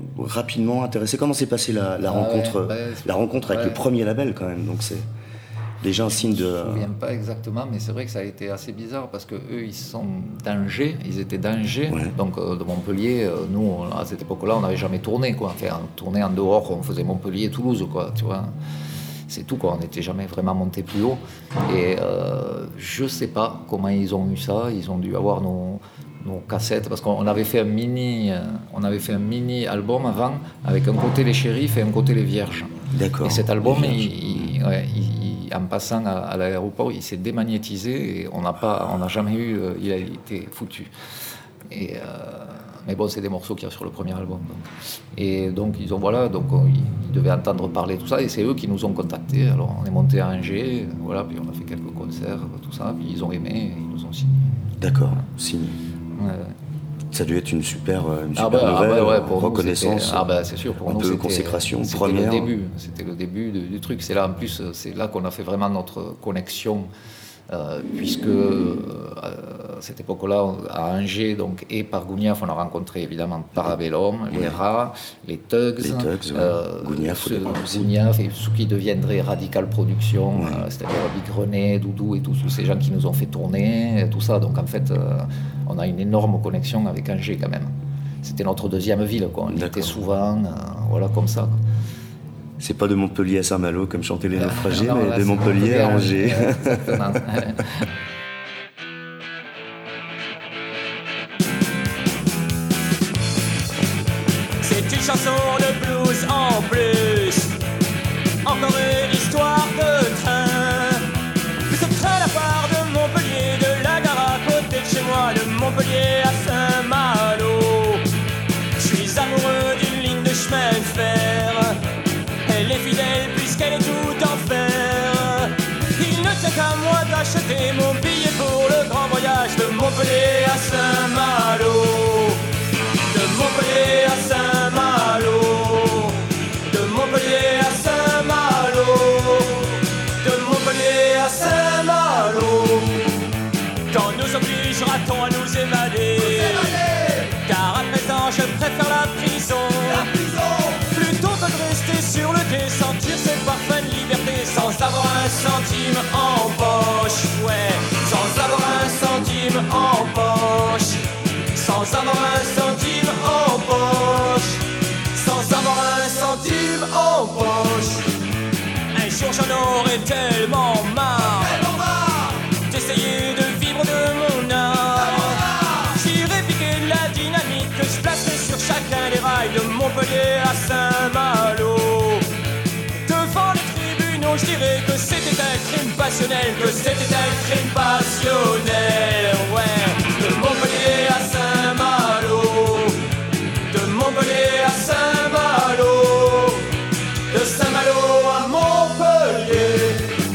rapidement intéressé. Comment s'est passée la, la Ah rencontre, ouais, ouais, la rencontre avec ouais. le premier label quand même. Donc c'est Déjà un signe de... Je me souviens pas exactement, mais c'est vrai que ça a été assez bizarre parce que eux, ils sont d'Angers, ils étaient d'Angers, Ouais. donc euh, de Montpellier. euh, nous, on- à cette époque-là, on n'avait jamais tourné, quoi. Enfin, on tournait en dehors, on faisait Montpellier-Toulouse, quoi, tu vois. C'est tout, quoi. On n'était jamais vraiment monté plus haut. Et euh, je sais pas comment ils ont eu ça. Ils ont dû avoir nos, nos cassettes parce qu'on avait fait un mini, euh, on avait fait un mini album avant avec un côté les shérifs et un côté les vierges. D'accord. Et cet album, Les il, il- ouais, il- il- en passant à, à l'aéroport, il s'est démagnétisé et on n'a pas, on n'a jamais eu, euh, il a été foutu. Et, euh, mais bon, c'est des morceaux qu'il y a sur le premier album. Donc. Et donc ils ont voilà, donc on- ils, ils devaient entendre parler tout ça et c'est eux qui nous ont contactés. Alors on est monté à Angers, voilà, puis on a fait quelques concerts, tout ça, puis ils ont aimé, et ils nous ont signé. D'accord, signe. Ouais. Ça a dû être une super, euh, une Ah super bah, ah nouvelle, bah ouais, pour nous, reconnaissance. c'était- ah bah c'est sûr, pour un nous peu c'était consécration c'était première. le début, c'était le début du, du truc. C'est là en plus, c'est là qu'on a fait vraiment notre connexion, euh, puisque euh, à cette époque-là, on- à Angers, donc et par Gougnaf, on a rencontré évidemment Parabellum, les Rats, les Tugs, Les Tugs, ouais. Gougnaf, au ce- départ aussi. Gougnaf et ce qui deviendrait Radical Production, Ouais. euh, c'est-à-dire Big René, Doudou et tous tous ces gens qui nous ont fait tourner, tout ça. Donc en fait, euh, on a une énorme connexion avec Angers quand même. C'était notre deuxième ville, quoi. On y D'accord. était souvent, euh, voilà, comme ça. C'est pas de Montpellier à Saint-Malo comme chantaient les naufragés, Non, mais là, de c'est Montpellier à Angers. ouais, exactement. C'est une chanson de blues en plus. Encore une histoire de train. Ce train la part de Montpellier, de la gare à côté de chez moi, de Montpellier à Saint-Malo. Je suis amoureux d'une ligne de chemin de fer. Elle est fidèle puisqu'elle est tout en fer. Il ne tient qu'à moi d'acheter mon billet pour le grand voyage de Montpellier à Saint-Malo. De Montpellier à Saint-Malo. De Montpellier à Saint-Malo. De Montpellier à Saint-Malo. Quand nous obligera-t-on à nous évader? Car à présent je préfère la prison. Plutôt que de rester sur le quai, sentir cette parfaite liberté sans avoir un centime en poche. Ouais, sans avoir un centime en poche. Sans avoir un centime en poche. Sans avoir un centime en poche. Un jour j'en aurai tellement marre d'essayer de vivre de mon art. J'irai piquer de la dynamite que je placerai sur chacun des rails de Montpellier à Saint-Malo. Devant les tribunaux, je dirais que c'était un crime passionnel, que c'était un crime passionnel. Ouais, de Montpellier à Saint-Malo. De Montpellier à Saint-Malo. De Saint-Malo à Montpellier.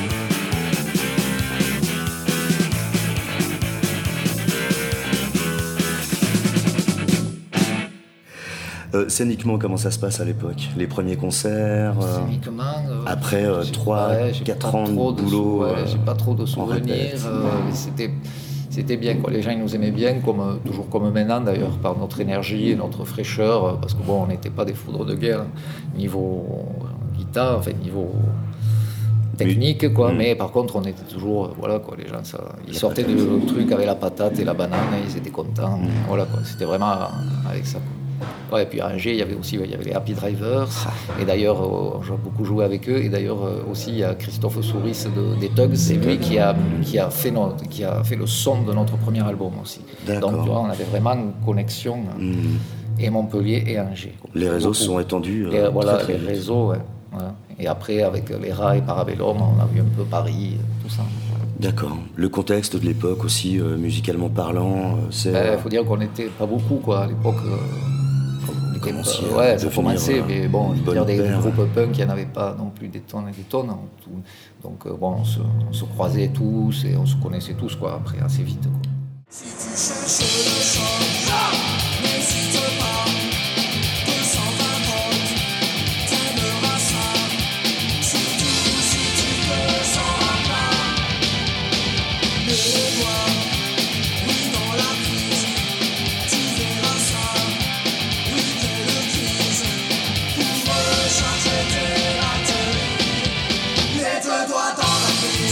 Euh, scéniquement, comment ça se passe à l'époque? Les premiers concerts euh, Scéniquement, euh, après, euh, j'ai- trois, ouais, j'ai quatre pas ans de trop boulot, ouais, euh, j'ai pas trop de on souvenirs. répète. euh, c'était, c'était bien, quoi. Les gens ils nous aimaient bien, comme, euh, toujours comme maintenant d'ailleurs, par notre énergie et notre fraîcheur, euh, parce que bon, on n'était pas des foudres de guerre, niveau guitare, enfin niveau technique, quoi. Mm. Mais par contre, on était toujours, euh, voilà, quoi. Les gens, ça, ils sortaient du truc avec la patate et la banane, ils étaient contents. Mm. Voilà, quoi. C'était vraiment avec ça, quoi. Ouais, et puis à Angers, il y avait aussi il y avait les Happy Drivers. Et d'ailleurs, euh, j'ai beaucoup joué avec eux. Et d'ailleurs, euh, aussi, il y a Christophe Souris de, des Tugs. C'est lui qui a, qui, a fait notre, qui a fait le son de notre premier album aussi. D'accord. Donc, tu vois, on avait vraiment une connexion. Hmm. Et Montpellier et Angers, quoi. Les réseaux Beaucoup. se sont étendus. Et, euh, voilà, très, très les vite. réseaux, ouais. Voilà. Et après, avec les Rats et Parabellum, on a vu un peu Paris, tout ça. D'accord. Le contexte de l'époque aussi, euh, musicalement parlant, euh, c'est. Il euh, faut dire qu'on n'était pas beaucoup, quoi, à l'époque. euh, on était commenciez pas- à ouais, ça devenir, commençait, euh, mais bon, une je veux bonne dire, des, des paire. groupes punk, il n'y en avait pas non plus des tonnes et des tonnes. hein, tout. Donc, euh, bon, on se, on se croisait tous et on se connaissait tous, quoi, après, assez vite, quoi. Si tu cherches le choc, n'hésite pas. deux cent vingt volts, t'aimeras ça. Surtout si tu te sens à plat. Les doigts, oui dans la prise, tu verras ça. Oui t'es le quiz, pour recharger tes batteries. Mets-toi dans la prise.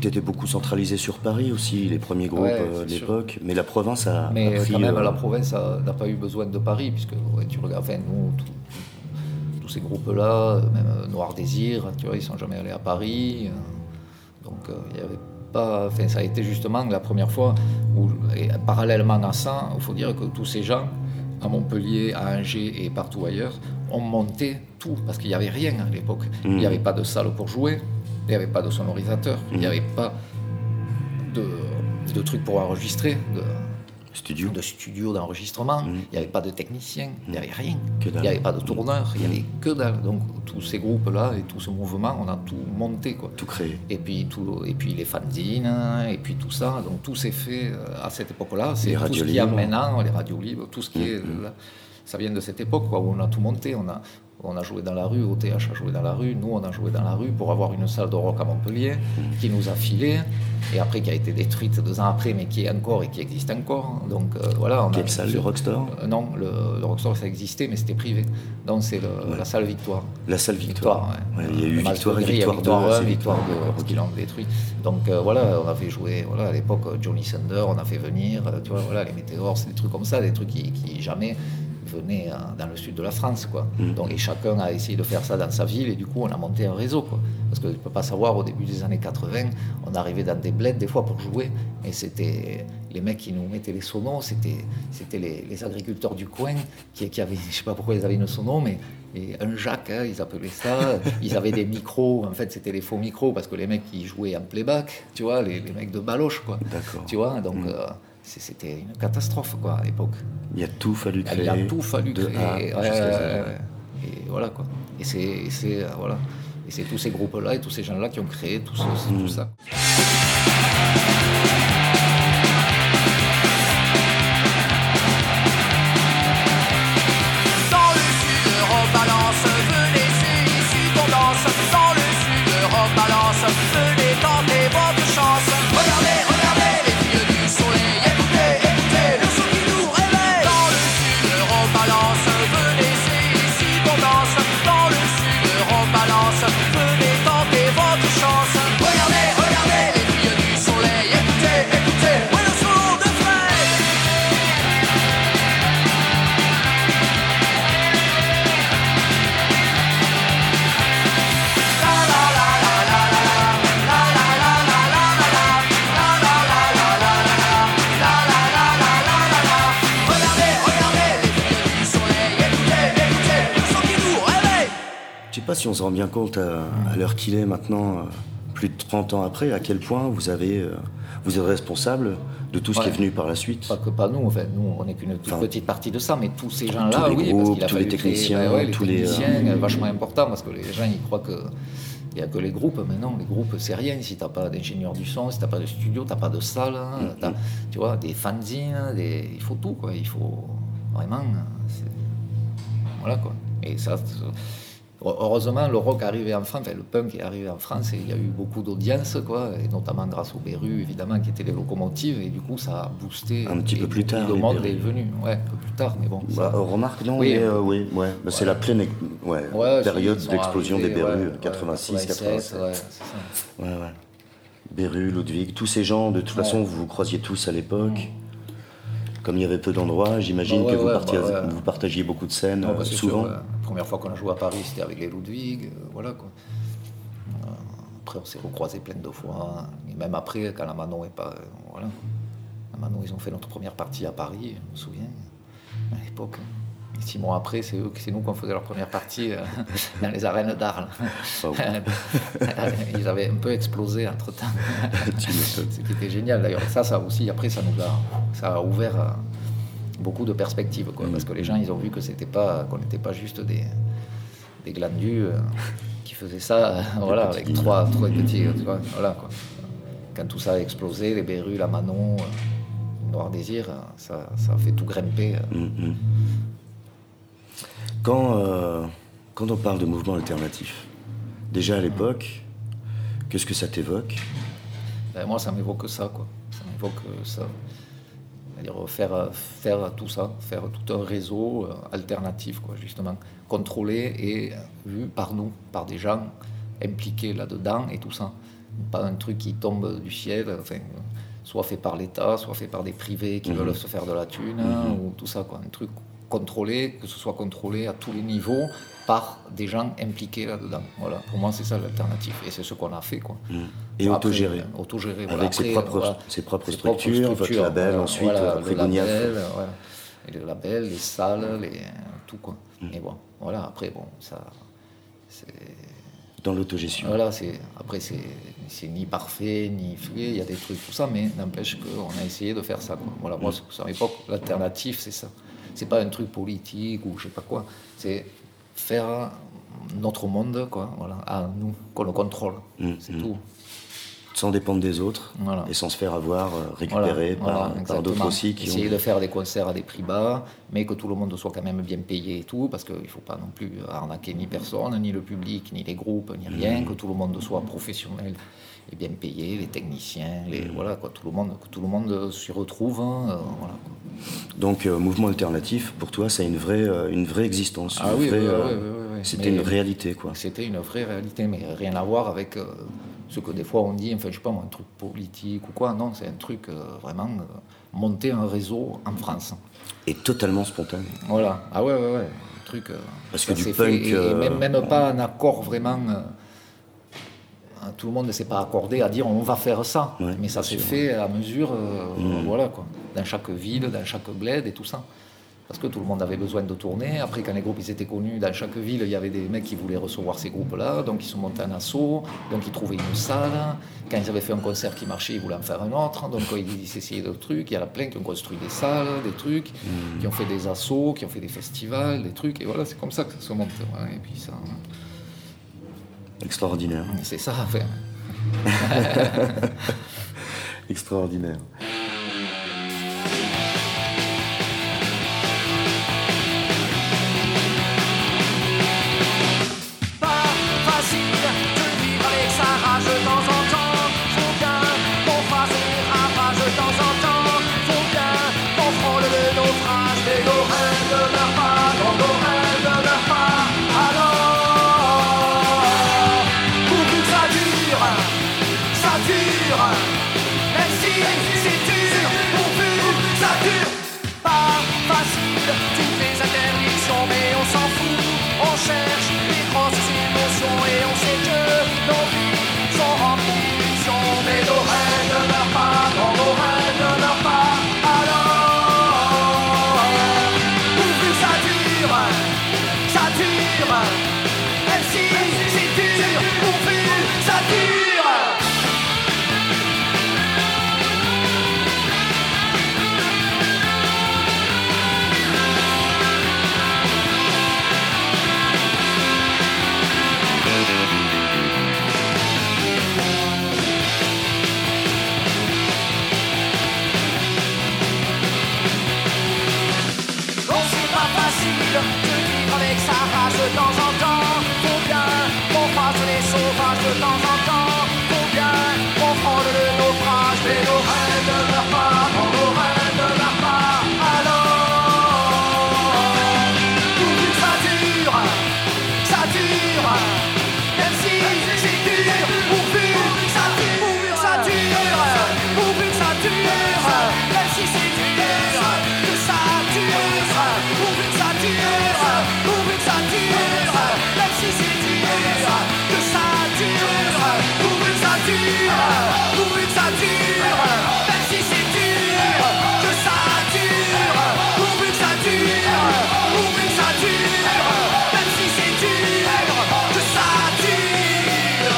l'écoute était beaucoup centralisée sur Paris aussi, les premiers groupes Ouais, euh, de c'est l'époque, mais la province a, Mais a pris... quand même, euh, la province a- n'a pas eu besoin de Paris, puisque ouais, tu regardes, enfin, nous, tout- tous ces groupes-là, même euh, Noir Désir, tu vois, ils sont jamais allés à Paris. euh, donc, euh, il y avait pas. Enfin, ça a été justement la première fois où, et parallèlement à ça, il faut dire que tous ces gens, à Montpellier, à Angers et partout ailleurs, ont monté tout, parce qu'il n'y avait rien à l'époque. Il n'y avait pas de salle pour jouer, il n'y avait pas de sonorisateur, il n'y avait pas de, de trucs pour enregistrer, de, Studio. de studio d'enregistrement, il n'y avait pas de technicien, il n'y avait rien. Que Il dalle. n'y avait pas de tourneur, il n'y avait que dalle. Donc tous ces groupes-là et tout ce mouvement, on a tout monté, quoi. Tout créé. Et puis, tout, et puis les fanzines, et puis tout ça. Donc tout s'est fait euh, à cette époque-là. C'est Les tout ce radios qu'il y a libres. maintenant, les radios libres, tout ce qui est là. Ça vient de cette époque, quoi, où on a tout monté. On a, on a joué dans la rue, O T H a joué dans la rue, nous on a joué dans la rue pour avoir une salle de rock à Montpellier qui nous a filé, et après qui a été détruite deux ans après, mais qui est encore et qui existe encore. Donc euh, voilà. On Quelle a, salle, le Rockstore Euh, Non, le, le Rockstore ça existait, mais c'était privé. Donc c'est le- la salle Victoire. La salle Victoire. ouais. Ouais, il y a eu Le Mas Victoire de et Gris, Victoire Victoire deux, un, c'est Victoire Victoire. deux, qui l'ont détruit. Donc euh, voilà, on a fait jouer, voilà, à l'époque, euh, Johnny Thunder, on a fait venir, euh, tu vois, voilà, les Météores, c'est des trucs comme ça, des trucs qui, qui jamais venaient euh, dans le sud de la France, quoi. Donc, et chacun a essayé de faire ça dans sa ville, et du coup, on a monté un réseau, quoi. Parce que tu peux pas savoir, au début des années quatre-vingts, on arrivait dans des bleds, des fois, pour jouer, et c'était les mecs qui nous mettaient les sonos, c'était, c'était les, les agriculteurs du coin qui, qui avaient, je sais pas pourquoi ils avaient une sono, mais et un jack, hein, ils appelaient ça. Ils avaient des micros, en fait, c'était les faux micros, parce que les mecs qui jouaient en playback, tu vois, les, les mecs de Baloche, quoi. D'accord. Tu vois, donc euh, c'est- c'était une catastrophe, quoi, à l'époque. Il y a tout fallu créer. Il a tout fallu de créer. A Ouais, jusqu'à ouais, Z. ouais. Et voilà, quoi. Et c'est, et c'est, euh, voilà. Et c'est tous ces groupes-là et tous ces gens-là qui ont créé tout, ce- tout ça. Dans le sud, Europe balance, venez, c'est ici qu'on danse. Dans le sud, Europe balance, venez tenter votre chance. Regardez, regardez les filles du soleil, écoutez, écoutez le son qui nous réveille. Dans le sud, Europe balance, venez, c'est ici qu'on danse. Dans le sud, Europe balance, venez tenter votre chance. Regardez, regardez les filles du soleil, écoutez, écoutez, ouais, le son de Fred. Regardez, regardez les filles du soleil, écoutez, écoutez le son qui nous réveille. Je sais pas si on se rend bien compte à, à l'heure qu'il est maintenant, euh, plus de trente ans après, à quel point vous avez, euh, vous êtes responsable de tout ce qui Ouais. est venu par la suite. Pas que pas nous, en fait. Nous, on n'est qu'une toute Enfin, petite partie de ça, mais tous ces tous gens-là, les oui, groupes, parce qu'il a tous les fallu créer- techniciens, ben ouais, les tous les, techniciens, euh, euh, vachement important, parce que les gens, ils croient que il n'y a que les groupes, mais non, les groupes, c'est rien. Si tu n'as pas d'ingénieur du son, si tu n'as pas de studio, tu n'as pas de salle, hein, Mm-hmm. t'as, tu vois, des fanzines, des... il faut tout, quoi. Il faut vraiment... c'est- Voilà, quoi. Et ça... c'est- Heureusement, le rock est arrivé en France, enfin, le punk est arrivé en France, et il y a eu beaucoup d'audience, quoi, et notamment grâce aux Berus, évidemment, qui étaient les locomotives, et du coup, ça a boosté. Un petit et peu plus beaucoup tard, de les monde Berus. est venu, ouais, un peu plus tard, mais bon. Bah, ça- euh, remarque, non, Oui. mais euh, oui, ouais. Bah, c'est la pleine ouais, Ouais, période ils sont d'explosion arrivés, des Berus, ouais, ouais, quatre-vingt-six, quatre-vingt-sept, quatre-vingt-sept. ouais, c'est ça. Ouais, ouais. Berus, Ludwig, tous ces gens, de toute Ouais. façon, vous vous croisiez tous à l'époque. Comme il y avait peu d'endroits, j'imagine Bah ouais, que vous, ouais, partiez- bah ouais. vous partagiez beaucoup de scènes, Non, euh, bah, c'est souvent. sûr, ouais. La première fois qu'on a joué à Paris, c'était avec les Ludwig, euh, voilà, quoi. Euh, Après, on s'est recroisés plein de fois, et même après, quand la Manon est pas... euh, voilà. La Manon, ils ont fait notre première partie à Paris, je me souviens, à l'époque. Et six mois après, c'est eux, c'est nous qu'on faisait leur première partie euh, dans les arènes d'Arles. Oh. Ils avaient un peu explosé entre-temps. Tu m'étonnes. Ce qui était génial d'ailleurs. Ça, ça aussi, après, ça nous a, ça a ouvert euh, beaucoup de perspectives, quoi, parce que les gens, ils ont vu que c'était pas, qu'on n'était pas juste des, des glandus euh, qui faisaient ça, euh, voilà, avec petits. trois, trois petits, tu vois, voilà, quoi. Quand tout ça a explosé, les Berus, la Manon, euh, Noir Désir, euh, ça, ça a fait tout grimper. euh. Mhm. Quand, euh, quand on parle de mouvement alternatif, déjà à l'époque, qu'est-ce que ça t'évoque? Ben, moi, ça m'évoque ça, quoi. Ça m'évoque euh, ça. C'est-à-dire faire, euh, faire tout ça, faire tout un réseau euh, alternatif, quoi, justement, contrôlé et euh, vu par nous, par des gens impliqués là-dedans et tout ça. pas un truc qui tombe du ciel, enfin, soit fait par l'État, soit fait par des privés qui Mmh. veulent se faire de la thune, Mmh. ou tout ça, quoi. Un truc contrôlé, que ce soit contrôlé à tous les niveaux par des gens impliqués là-dedans. Voilà, pour moi, c'est ça l'alternative, et c'est ce qu'on a fait, quoi. Mmh. Et Après, autogéré. euh, autogéré, Avec voilà. ses, Après, propres, voilà, ses propres ses propres structures, votre structures, label, voilà, ensuite, voilà, euh, le Frégonief. label, voilà. Et le label, les salles, les, tout, quoi. Mmh. Et bon, voilà, après, bon, ça... C'est... Dans l'autogestion. Voilà, c'est, après, c'est, c'est ni parfait, ni fait, il y a des trucs, tout ça, mais n'empêche qu'on a essayé de faire ça, quoi. Voilà, moi, à l'époque, l'alternative, c'est ça. C'est pas un truc politique ou je sais pas quoi, c'est faire notre monde, quoi, voilà, à nous, qu'on le contrôle, Mmh, c'est mmh. tout. Sans dépendre des autres, Voilà. et sans se faire avoir, euh, Voilà, récupéré par, voilà, par exactement. d'autres aussi qui Essayer ont... de faire des concerts à des prix bas, mais que tout le monde soit quand même bien payé et tout, parce qu'il ne faut pas non plus arnaquer ni personne, ni le public, ni les groupes, ni rien, que tout le monde soit professionnel et bien payé, les techniciens, les, voilà, quoi, tout le monde, que tout le monde s'y retrouve. Hein, euh, voilà, quoi. Donc, euh, mouvement alternatif, pour toi, ça a une vraie, euh, une vraie existence. Ah une oui, vraie, oui, oui, euh, oui, oui, oui. C'était Mais- une réalité, quoi. C'était une vraie réalité, mais rien à voir avec euh, ce que des fois on dit, enfin je sais pas moi, un truc politique ou quoi. Non, c'est un truc euh, vraiment euh, monter un réseau en France. Et totalement spontané. Voilà. Ah ouais, ouais, ouais. Un truc. euh, Parce ça que du s'est punk, fait, et, et euh, même, même pas un accord vraiment. euh, euh, tout le monde ne s'est pas accordé à dire on va faire ça. Ouais, mais ça bien s'est sûr. fait à mesure, euh, Mm. voilà quoi. Dans chaque ville, dans chaque bled et tout ça. Parce que tout le monde avait besoin de tourner. Après, quand les groupes ils étaient connus, dans chaque ville, il y avait des mecs qui voulaient recevoir ces groupes-là. Donc, ils sont montés en assaut. Donc, ils trouvaient une salle. Quand ils avaient fait un concert qui marchait, ils voulaient en faire un autre. Donc, ils essayaient d'autres trucs. Il y en a plein qui ont construit des salles, des trucs, qui ont fait des assauts, qui ont fait des festivals, des trucs. Et voilà, c'est comme ça que ça se monte. Ouais, et puis, ça, Extraordinaire. c'est ça à faire. Extraordinaire. Pas facile de vivre avec sa rage de temps en temps. Faut bien qu'on fasse des ravages de temps en temps. Faut bien qu'on frôle le naufrage. Mais nos rêves ne meurent pas, non, nos rêves ne meurent pas. Alors, pourvu que ça dure, ça dure. Même si c'est dur, pourvu que ça dure. Pas facile, toutes les interdictions, mais on s'en fout. On cherche les grosses émotions et on sait que nos vies sont remplies d'illusions. Mais nos rêves ne meurent pas, non, nos rêves ne meurent pas. Alors, pourvu que ça dure, ça dure. Même si c'est dur, pourvu que ça dure. Non, c'est pas facile de vivre avec sa rage de temps en temps. Faut bien qu'on fasse les sauvages de temps en temps. Faut bien qu'on frôle le naufrage. Mais nos rêves ne meurent pas, non, nos rêves ne meurent pas. Alors, pourvu que ça dure, ça dure. Même si c'est dur, pourvu que ça dure, pourvu que ça dure, pourvu que ça dure. Même si c'est dur, que ça dure, pourvu que ça dure, pourvu que ça dure. Même si c'est dur, que ça dure, pourvu que ça dure, pourvu que ça dure. Même si c'est dur, que ça dure, pourvu que ça dure, pourvu que ça dure. Même si c'est dur, que ça dure.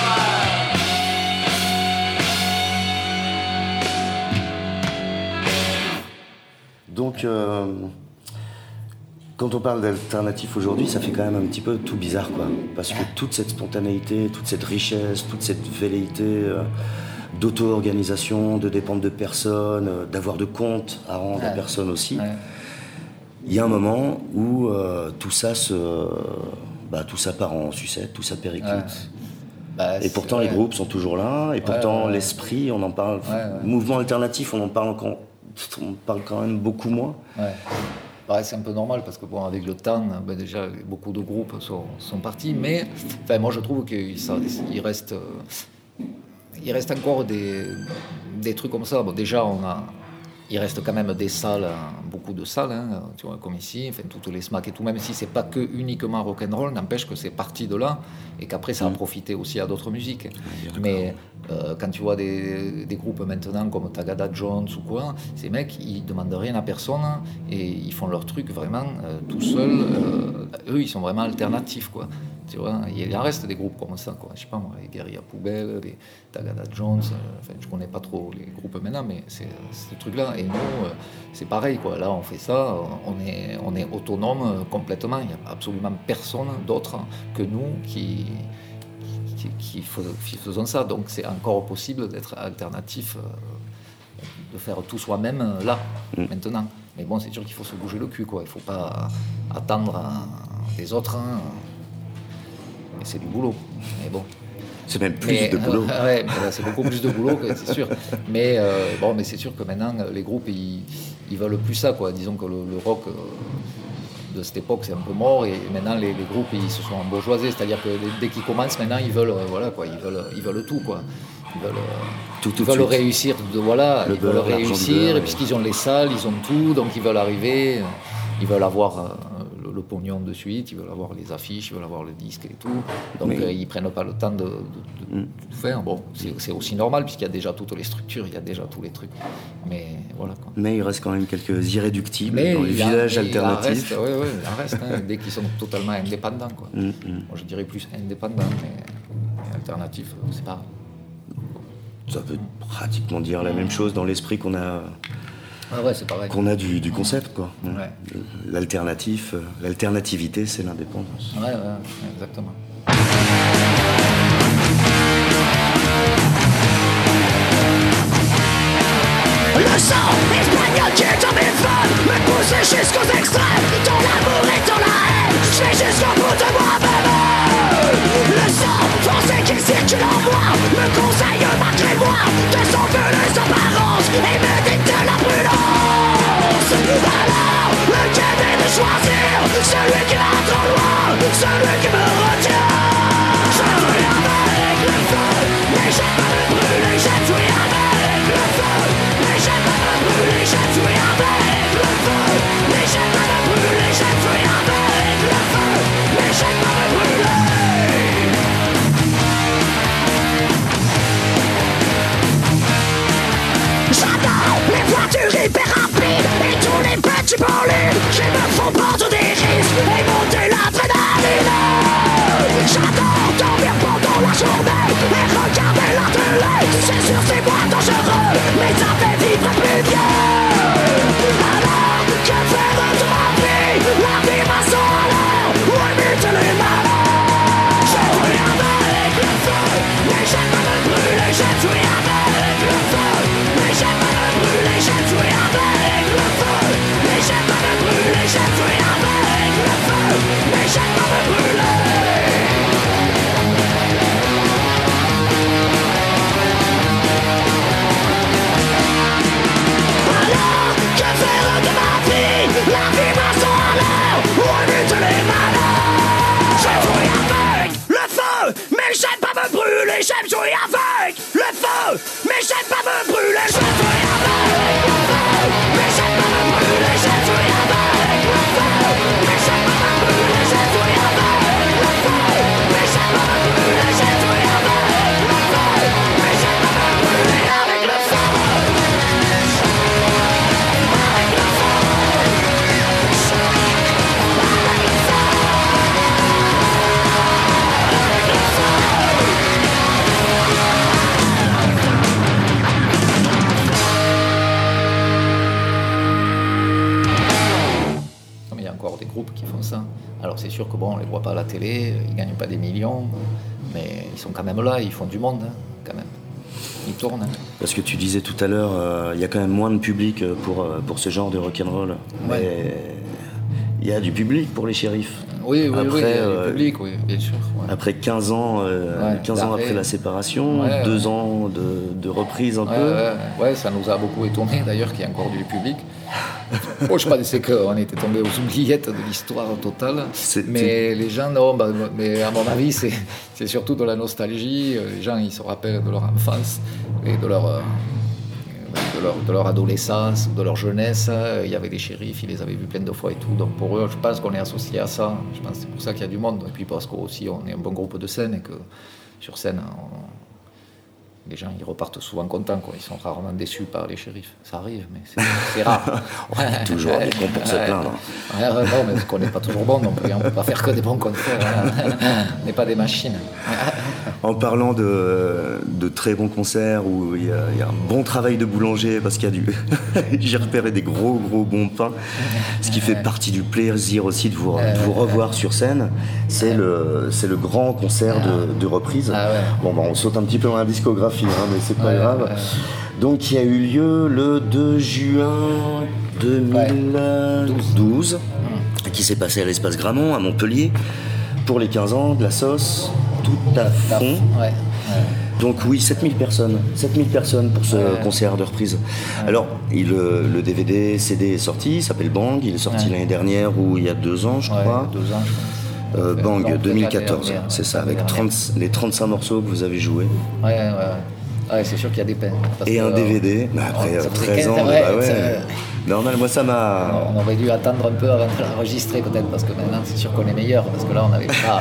Donc, euh, quand on parle d'alternatif aujourd'hui, ça fait quand même un petit peu tout bizarre, quoi. Parce que toute cette spontanéité, toute cette richesse, toute cette velléité euh, d'auto-organisation, de dépendre de personne, euh, d'avoir de comptes à rendre à Ouais. personne aussi, Ouais. il y a un moment où euh, tout ça se, bah, tout ça part en sucette, tout ça périclite. Ouais. Bah, Et c'est- pourtant, ouais. les groupes sont toujours là, et pourtant, ouais, ouais. l'esprit, on en parle. Ouais, ouais. Mouvement alternatif, on en parle encore, on parle quand même beaucoup moins. Ouais. Ouais, c'est un peu normal parce que bon, avec le temps, ben déjà beaucoup de groupes sont, sont partis, mais enfin, moi je trouve qu'il ça- il reste, euh, il reste encore des, des trucs comme ça. Bon, déjà, on a, il reste quand même des salles, beaucoup de salles, hein, tu vois, comme ici, enfin, toutes les SMAC et tout, même si c'est pas que uniquement rock'n'roll, n'empêche que c'est parti de là et qu'après ça a profité aussi à d'autres musiques. Ouais, Mais euh, quand tu vois des, des groupes maintenant comme Tagada Jones ou quoi, ces mecs, ils demandent rien à personne et ils font leur truc vraiment euh, tout seuls. Euh, eux, ils sont vraiment alternatifs, quoi. Tu vois, il en reste des groupes comme ça, quoi. Je sais pas moi, les Guerilla Poubelle, les Tagada Jones, euh, enfin, je connais pas trop les groupes maintenant, mais c'est ce truc-là. Et nous, euh, c'est pareil, quoi. Là, on fait ça, on est, on est autonome euh, complètement. Il n'y a absolument personne d'autre que nous qui, qui, qui, qui faisons ça. Donc, c'est encore possible d'être alternatif, euh, de faire tout soi-même euh, là, mm. maintenant. Mais bon, c'est sûr qu'il faut se bouger le cul, quoi. Il faut pas attendre euh, des autres. Hein. Et c'est du boulot, mais bon. C'est même plus mais, de boulot. Euh, ouais, mais là, c'est beaucoup plus de boulot, c'est sûr. Mais euh, bon, mais c'est sûr que maintenant, les groupes, ils, ils veulent plus ça, quoi. Disons que le, le rock euh, de cette époque, c'est un peu mort, et maintenant, les, les groupes, ils se sont embourgeoisés. C'est-à-dire que dès qu'ils commencent, maintenant, ils veulent, euh, voilà, quoi, ils veulent, ils veulent tout, quoi. Ils veulent, euh, tout, tout ils veulent de suite. réussir, de, voilà, le ils beurre, veulent réussir, beurre, et puisqu'ils ont les salles, ils ont tout, donc ils veulent arriver, ils veulent avoir euh, le, le pognon de suite, ils veulent avoir les affiches, ils veulent avoir le disque et tout. Donc Mais... euh, ils prennent pas le temps de, de, de, mm. de tout faire. Bon, c'est, c'est aussi normal puisqu'il y a déjà toutes les structures, il y a déjà tous les trucs. Mais voilà, quoi. Mais il reste quand même quelques irréductifs mais dans les villages alternatifs. Oui, oui, il en reste, hein, dès qu'ils sont totalement indépendants, quoi. Mm, mm. Moi, je dirais plus indépendants, mais, mais alternatifs, c'est pas... Ça peut pratiquement dire la même chose dans l'esprit qu'on a... Ah ouais, c'est pareil. Qu'on a du, du concept, quoi. Ouais. L'alternatif, l'alternativité, c'est l'indépendance. Ouais, ouais, exactement. Le sang espagnol qui est dans mes veines me pousse jusqu'aux extrêmes. Dans l'amour et dans la haine, je vais jusqu'au bout de moi-même. Le sang français qui circule en moi me conseille malgré moi de sauver les apparences et me dicte la prudence. Alors, lequel est de choisir celui qui va trop loin, celui qui me retient. Je suis avec le feu, mais j'aime pas me brûler. Je suis avec le feu, mais j'aime pas me brûler. Je suis avec le feu, mais j'aime pas me brûler. Je suis avec le feu, mais j'aime pas me brûler. J'adore les voitures hyper rapides et tous les petits bolides qui me font prendre des risques et monter l'adrénaline. J'adore dormir pendant la journée et regarder la télé. C'est sûr c'est moins dangereux, mais ça fait vivre plus bien. Alors que faire de ma vie? La vie m'a sans à l'air, où imite les malheurs. Je suis avec le feu, mais j'aime pas me brûler. Je suis avec le feu, mais j'aime pas me brûler. Je suis avec le feu, mais j'aime pas me brûler. Je suis avec le feu, mais j'aime pas me brûler. Alors, que faire de ma vie? La vie m'a sans à l'air, où imite les malheurs. Je suis avec le feu, mais j'aime pas me brûler. J'aime jouer avec le feu, mais j'aime pas me brûler. Je suis avec le feu, mais j'aime pas me brûler. Je suis avec le feu, mais j'aime pas me brûler. Je suis avec le feu, mais j'aime pas me brûler. Je suis avec le feu, mais j'aime pas me brûler. Avec le feu, avec le feu, avec le feu. Comme il y a encore des groupes qui font ça. Alors c'est sûr que bon, on les voit pas à la télé, ils gagnent pas des millions, mais ils sont quand même là, ils font du monde, hein, quand même. Ils tournent. Hein. Parce que tu disais tout à l'heure, euh, il y a quand même moins de public pour, euh, pour ce genre de rock'n'roll. Ouais. Mais il y a du public pour les shérifs. Oui, oui, après, oui, il y a euh, du public, oui, bien sûr. Ouais. Après quinze ans, euh, Ouais, quinze ans d'arrêt. après la séparation, Ouais, deux ouais. ans de, de reprise un Ouais, peu. ouais, ouais, ça nous a beaucoup étonné d'ailleurs qu'il y ait encore du public. Bon, je pensais qu'on était tombé aux oubliettes de l'histoire totale. C'est- Mais les gens, non, bah, mais à mon avis, c'est, c'est surtout de la nostalgie. Les gens, ils se rappellent de leur enfance et de leur, euh, de leur, de leur adolescence, de leur jeunesse. Il y avait des shérifs, ils les avaient vus plein de fois et tout. Donc pour eux, je pense qu'on est associé à ça. Je pense que c'est pour ça qu'il y a du monde. Et puis parce qu'aussi, on est un bon groupe de scène et que sur scène, on- les gens ils repartent souvent contents, quoi. Ils sont rarement déçus par les shérifs. Ça arrive, mais c'est, c'est rare. Ouais. Toujours des cons pour se plaindre. Ouais, ouais, non, mais parce qu'on n'est pas toujours bon non plus. On ne peut pas faire que des bons concerts. Hein. On n'est pas des machines. En parlant de, de très bons concerts où il y, a, il y a un bon travail de boulanger parce qu'il y a du. J'ai repéré des gros gros bons pains. Ce qui fait partie du plaisir aussi de vous, de vous revoir sur scène. C'est le, c'est le grand concert de, de reprise. Ah ouais. Bon, bah, on saute un petit peu dans la discographie, hein, mais c'est pas Ouais, grave. ouais. Donc, qui a eu lieu le deux juin deux mille douze, qui s'est passé à l'Espace Gramont à Montpellier pour les quinze ans de la sauce, tout à fond. Ouais, ouais. Donc oui, sept mille personnes, sept mille personnes pour ce Ouais. concert de reprise. Alors, il, le, le D V D, C D est sorti, il s'appelle Bang, il est sorti Ouais. l'année dernière ou il y a deux ans, je Ouais, crois. deux ans, je pense. Euh, Ouais, Bang non, deux mille quatorze, l'année dernière, c'est ça, l'année avec dernière. trente, les trente-cinq morceaux que vous avez joués. Ouais, ouais, ouais. Ouais, c'est sûr qu'il y a des peines. parce Et que, un euh, D V D, bah après ça euh, faisait treize quinze ans, ouais, bah ouais. ça- Normal, moi ça m'a... On aurait dû attendre un peu avant de l'enregistrer peut-être parce que maintenant c'est sûr qu'on est meilleur parce que là on n'avait pas.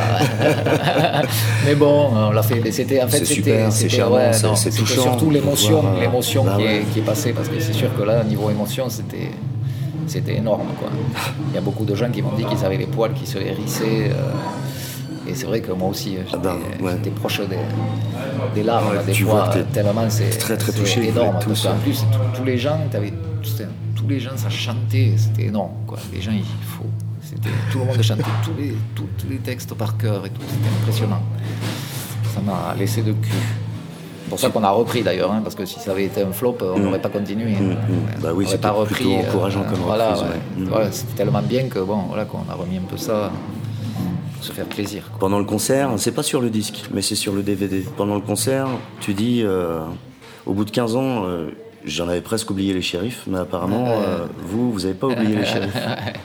Mais bon, on l'a fait. Mais c'était en fait C'est c'était, super, c'est c'était, charmant, ouais, c'est- non, c'est c'était touchant surtout de l'émotion, voir, euh, l'émotion bah qui, ouais. est, qui est passée parce que c'est sûr que là niveau émotion c'était c'était énorme quoi. Il y a beaucoup de gens qui m'ont dit qu'ils avaient les poils qui se hérissaient. euh, Et c'est vrai que moi aussi, j'étais, Ah ben, ouais. j'étais proche des, des larmes, Ouais, des tu fois, vois que t'es tellement c'est, très, très c'est touché, vous énorme. êtes Parce tous, qu'en hein. plus, tous- tous les gens, t'avais, c'était- tous les gens, ça chantait, c'était énorme. Quoi. Les gens, il faut, c'était, tout le monde chantait tous les, tous, tous les textes par cœur et tout, c'était impressionnant. Ça m'a laissé de cul. C'est pour ça qu'on a repris d'ailleurs, hein, parce que si ça avait été un flop, on n'aurait pas continué. Mm, mm. Bah oui, on c'était n'aurait pas repris. plutôt encourageant comme voilà, reprise, ouais. ouais. Mm. Voilà, c'était tellement bien que bon, voilà, qu'on a remis un peu ça pour se faire plaisir. Quoi. Pendant le concert, c'est pas sur le disque, mais c'est sur le D V D. Pendant le concert, tu dis, euh, au bout de quinze ans, euh, j'en avais presque oublié les shérifs, mais apparemment, euh, vous, vous avez pas oublié les shérifs.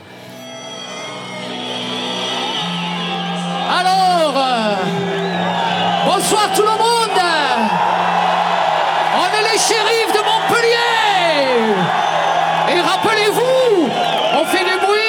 Alors, euh, bonsoir tout le monde. On est les shérifs de Montpellier. Et rappelez-vous, on fait du bruit.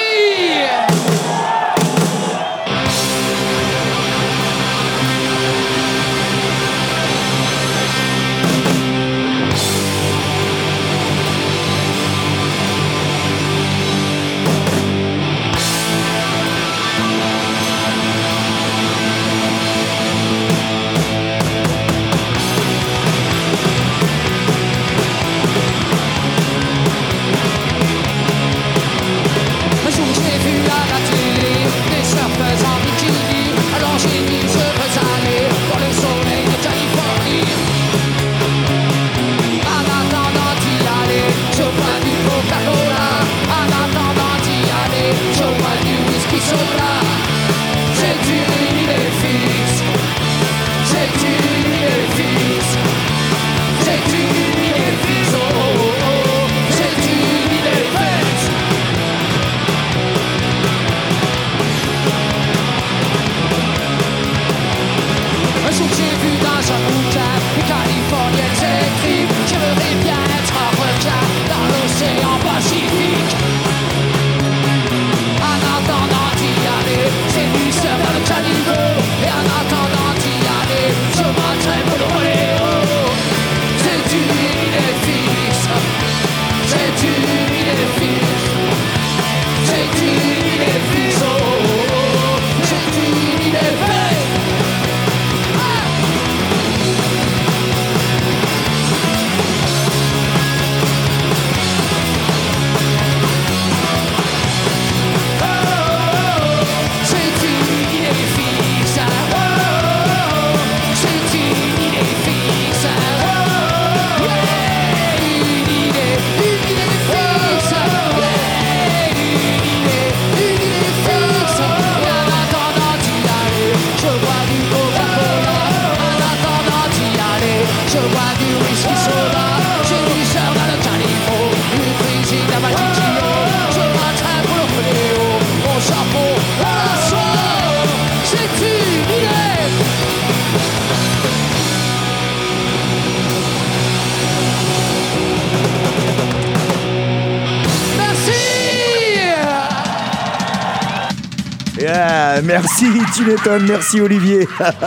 Yeah, merci, tu m'étonnes, merci Olivier.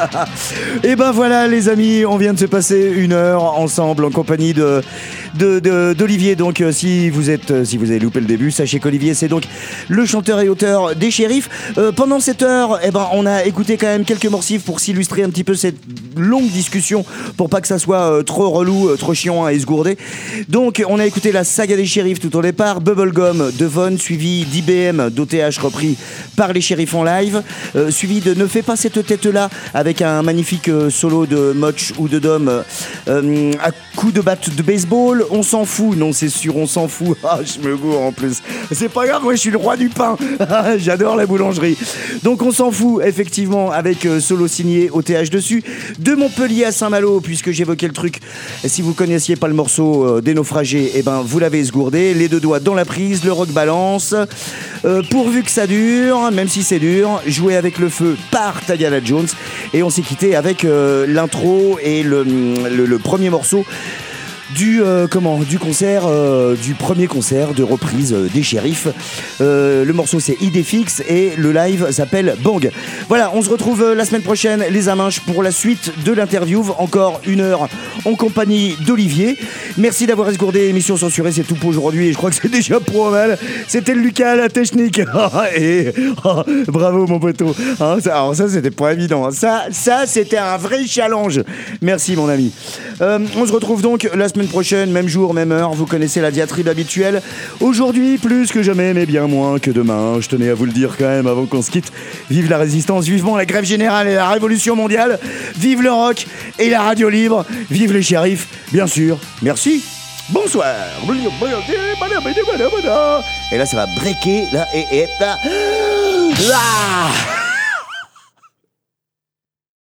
Et ben voilà les amis, on vient de se passer une heure ensemble en compagnie de, de, de d'Olivier. Donc euh, si vous êtes, euh, si vous avez loupé le début, sachez qu'Olivier c'est donc le chanteur et auteur des Shérifs. Euh, pendant cette heure, eh ben on a écouté quand même quelques morceaux pour s'illustrer un petit peu cette longue discussion, pour pas que ça soit euh, trop relou, euh, trop chiant à esgourder. Donc on a écouté la saga des Shérifs tout au départ, Bubblegum de Von, suivi d'I B M d'O T H repris par les Shérifs en live, euh, suivi de Ne fais pas cette tête-là avec un magnifique euh, solo de Moch ou de Dom euh, à coups de batte de baseball. On s'en fout, non c'est sûr, on s'en fout. Ah, je me gourre en plus. C'est pas grave, moi je suis le roi du pain. J'adore la boulangerie. Donc on s'en fout effectivement avec euh, solo signé O T H dessus. De Montpellier à Saint-Malo, puisque j'évoquais le truc, si vous connaissiez pas le morceau euh, des naufragés, eh ben vous l'avez esgourdé, les deux doigts dans la prise, le rock balance. Euh, pourvu que ça dure, même si c'est dur, jouer avec le feu par Tagala Jones. Et on s'est quitté avec euh, l'intro et le, le, le premier morceau du euh, comment du concert euh, du premier concert de reprise euh, des Shérifs. Euh, le morceau c'est Idée fixe et le live s'appelle Bang. Voilà, on se retrouve euh, la semaine prochaine les Aminches pour la suite de l'interview, encore une heure en compagnie d'Olivier. Merci d'avoir esgourdé l'émission censurée, c'est tout pour aujourd'hui et je crois que c'est déjà pour mal. C'était le Lucas la technique. Et oh, bravo mon poteau. Hein, ça, alors ça c'était pas évident. Ça ça c'était un vrai challenge. Merci mon ami. Euh, on se retrouve donc la semaine prochaine, même jour, même heure. Vous connaissez la diatribe habituelle. Aujourd'hui, plus que jamais, mais bien moins que demain. Je tenais à vous le dire quand même avant qu'on se quitte. Vive la résistance, vivement la grève générale et la révolution mondiale. Vive le rock et la radio libre. Vive les Shérifs, bien sûr. Merci. Bonsoir. Et là, ça va breaker. Là, et, et là. Là.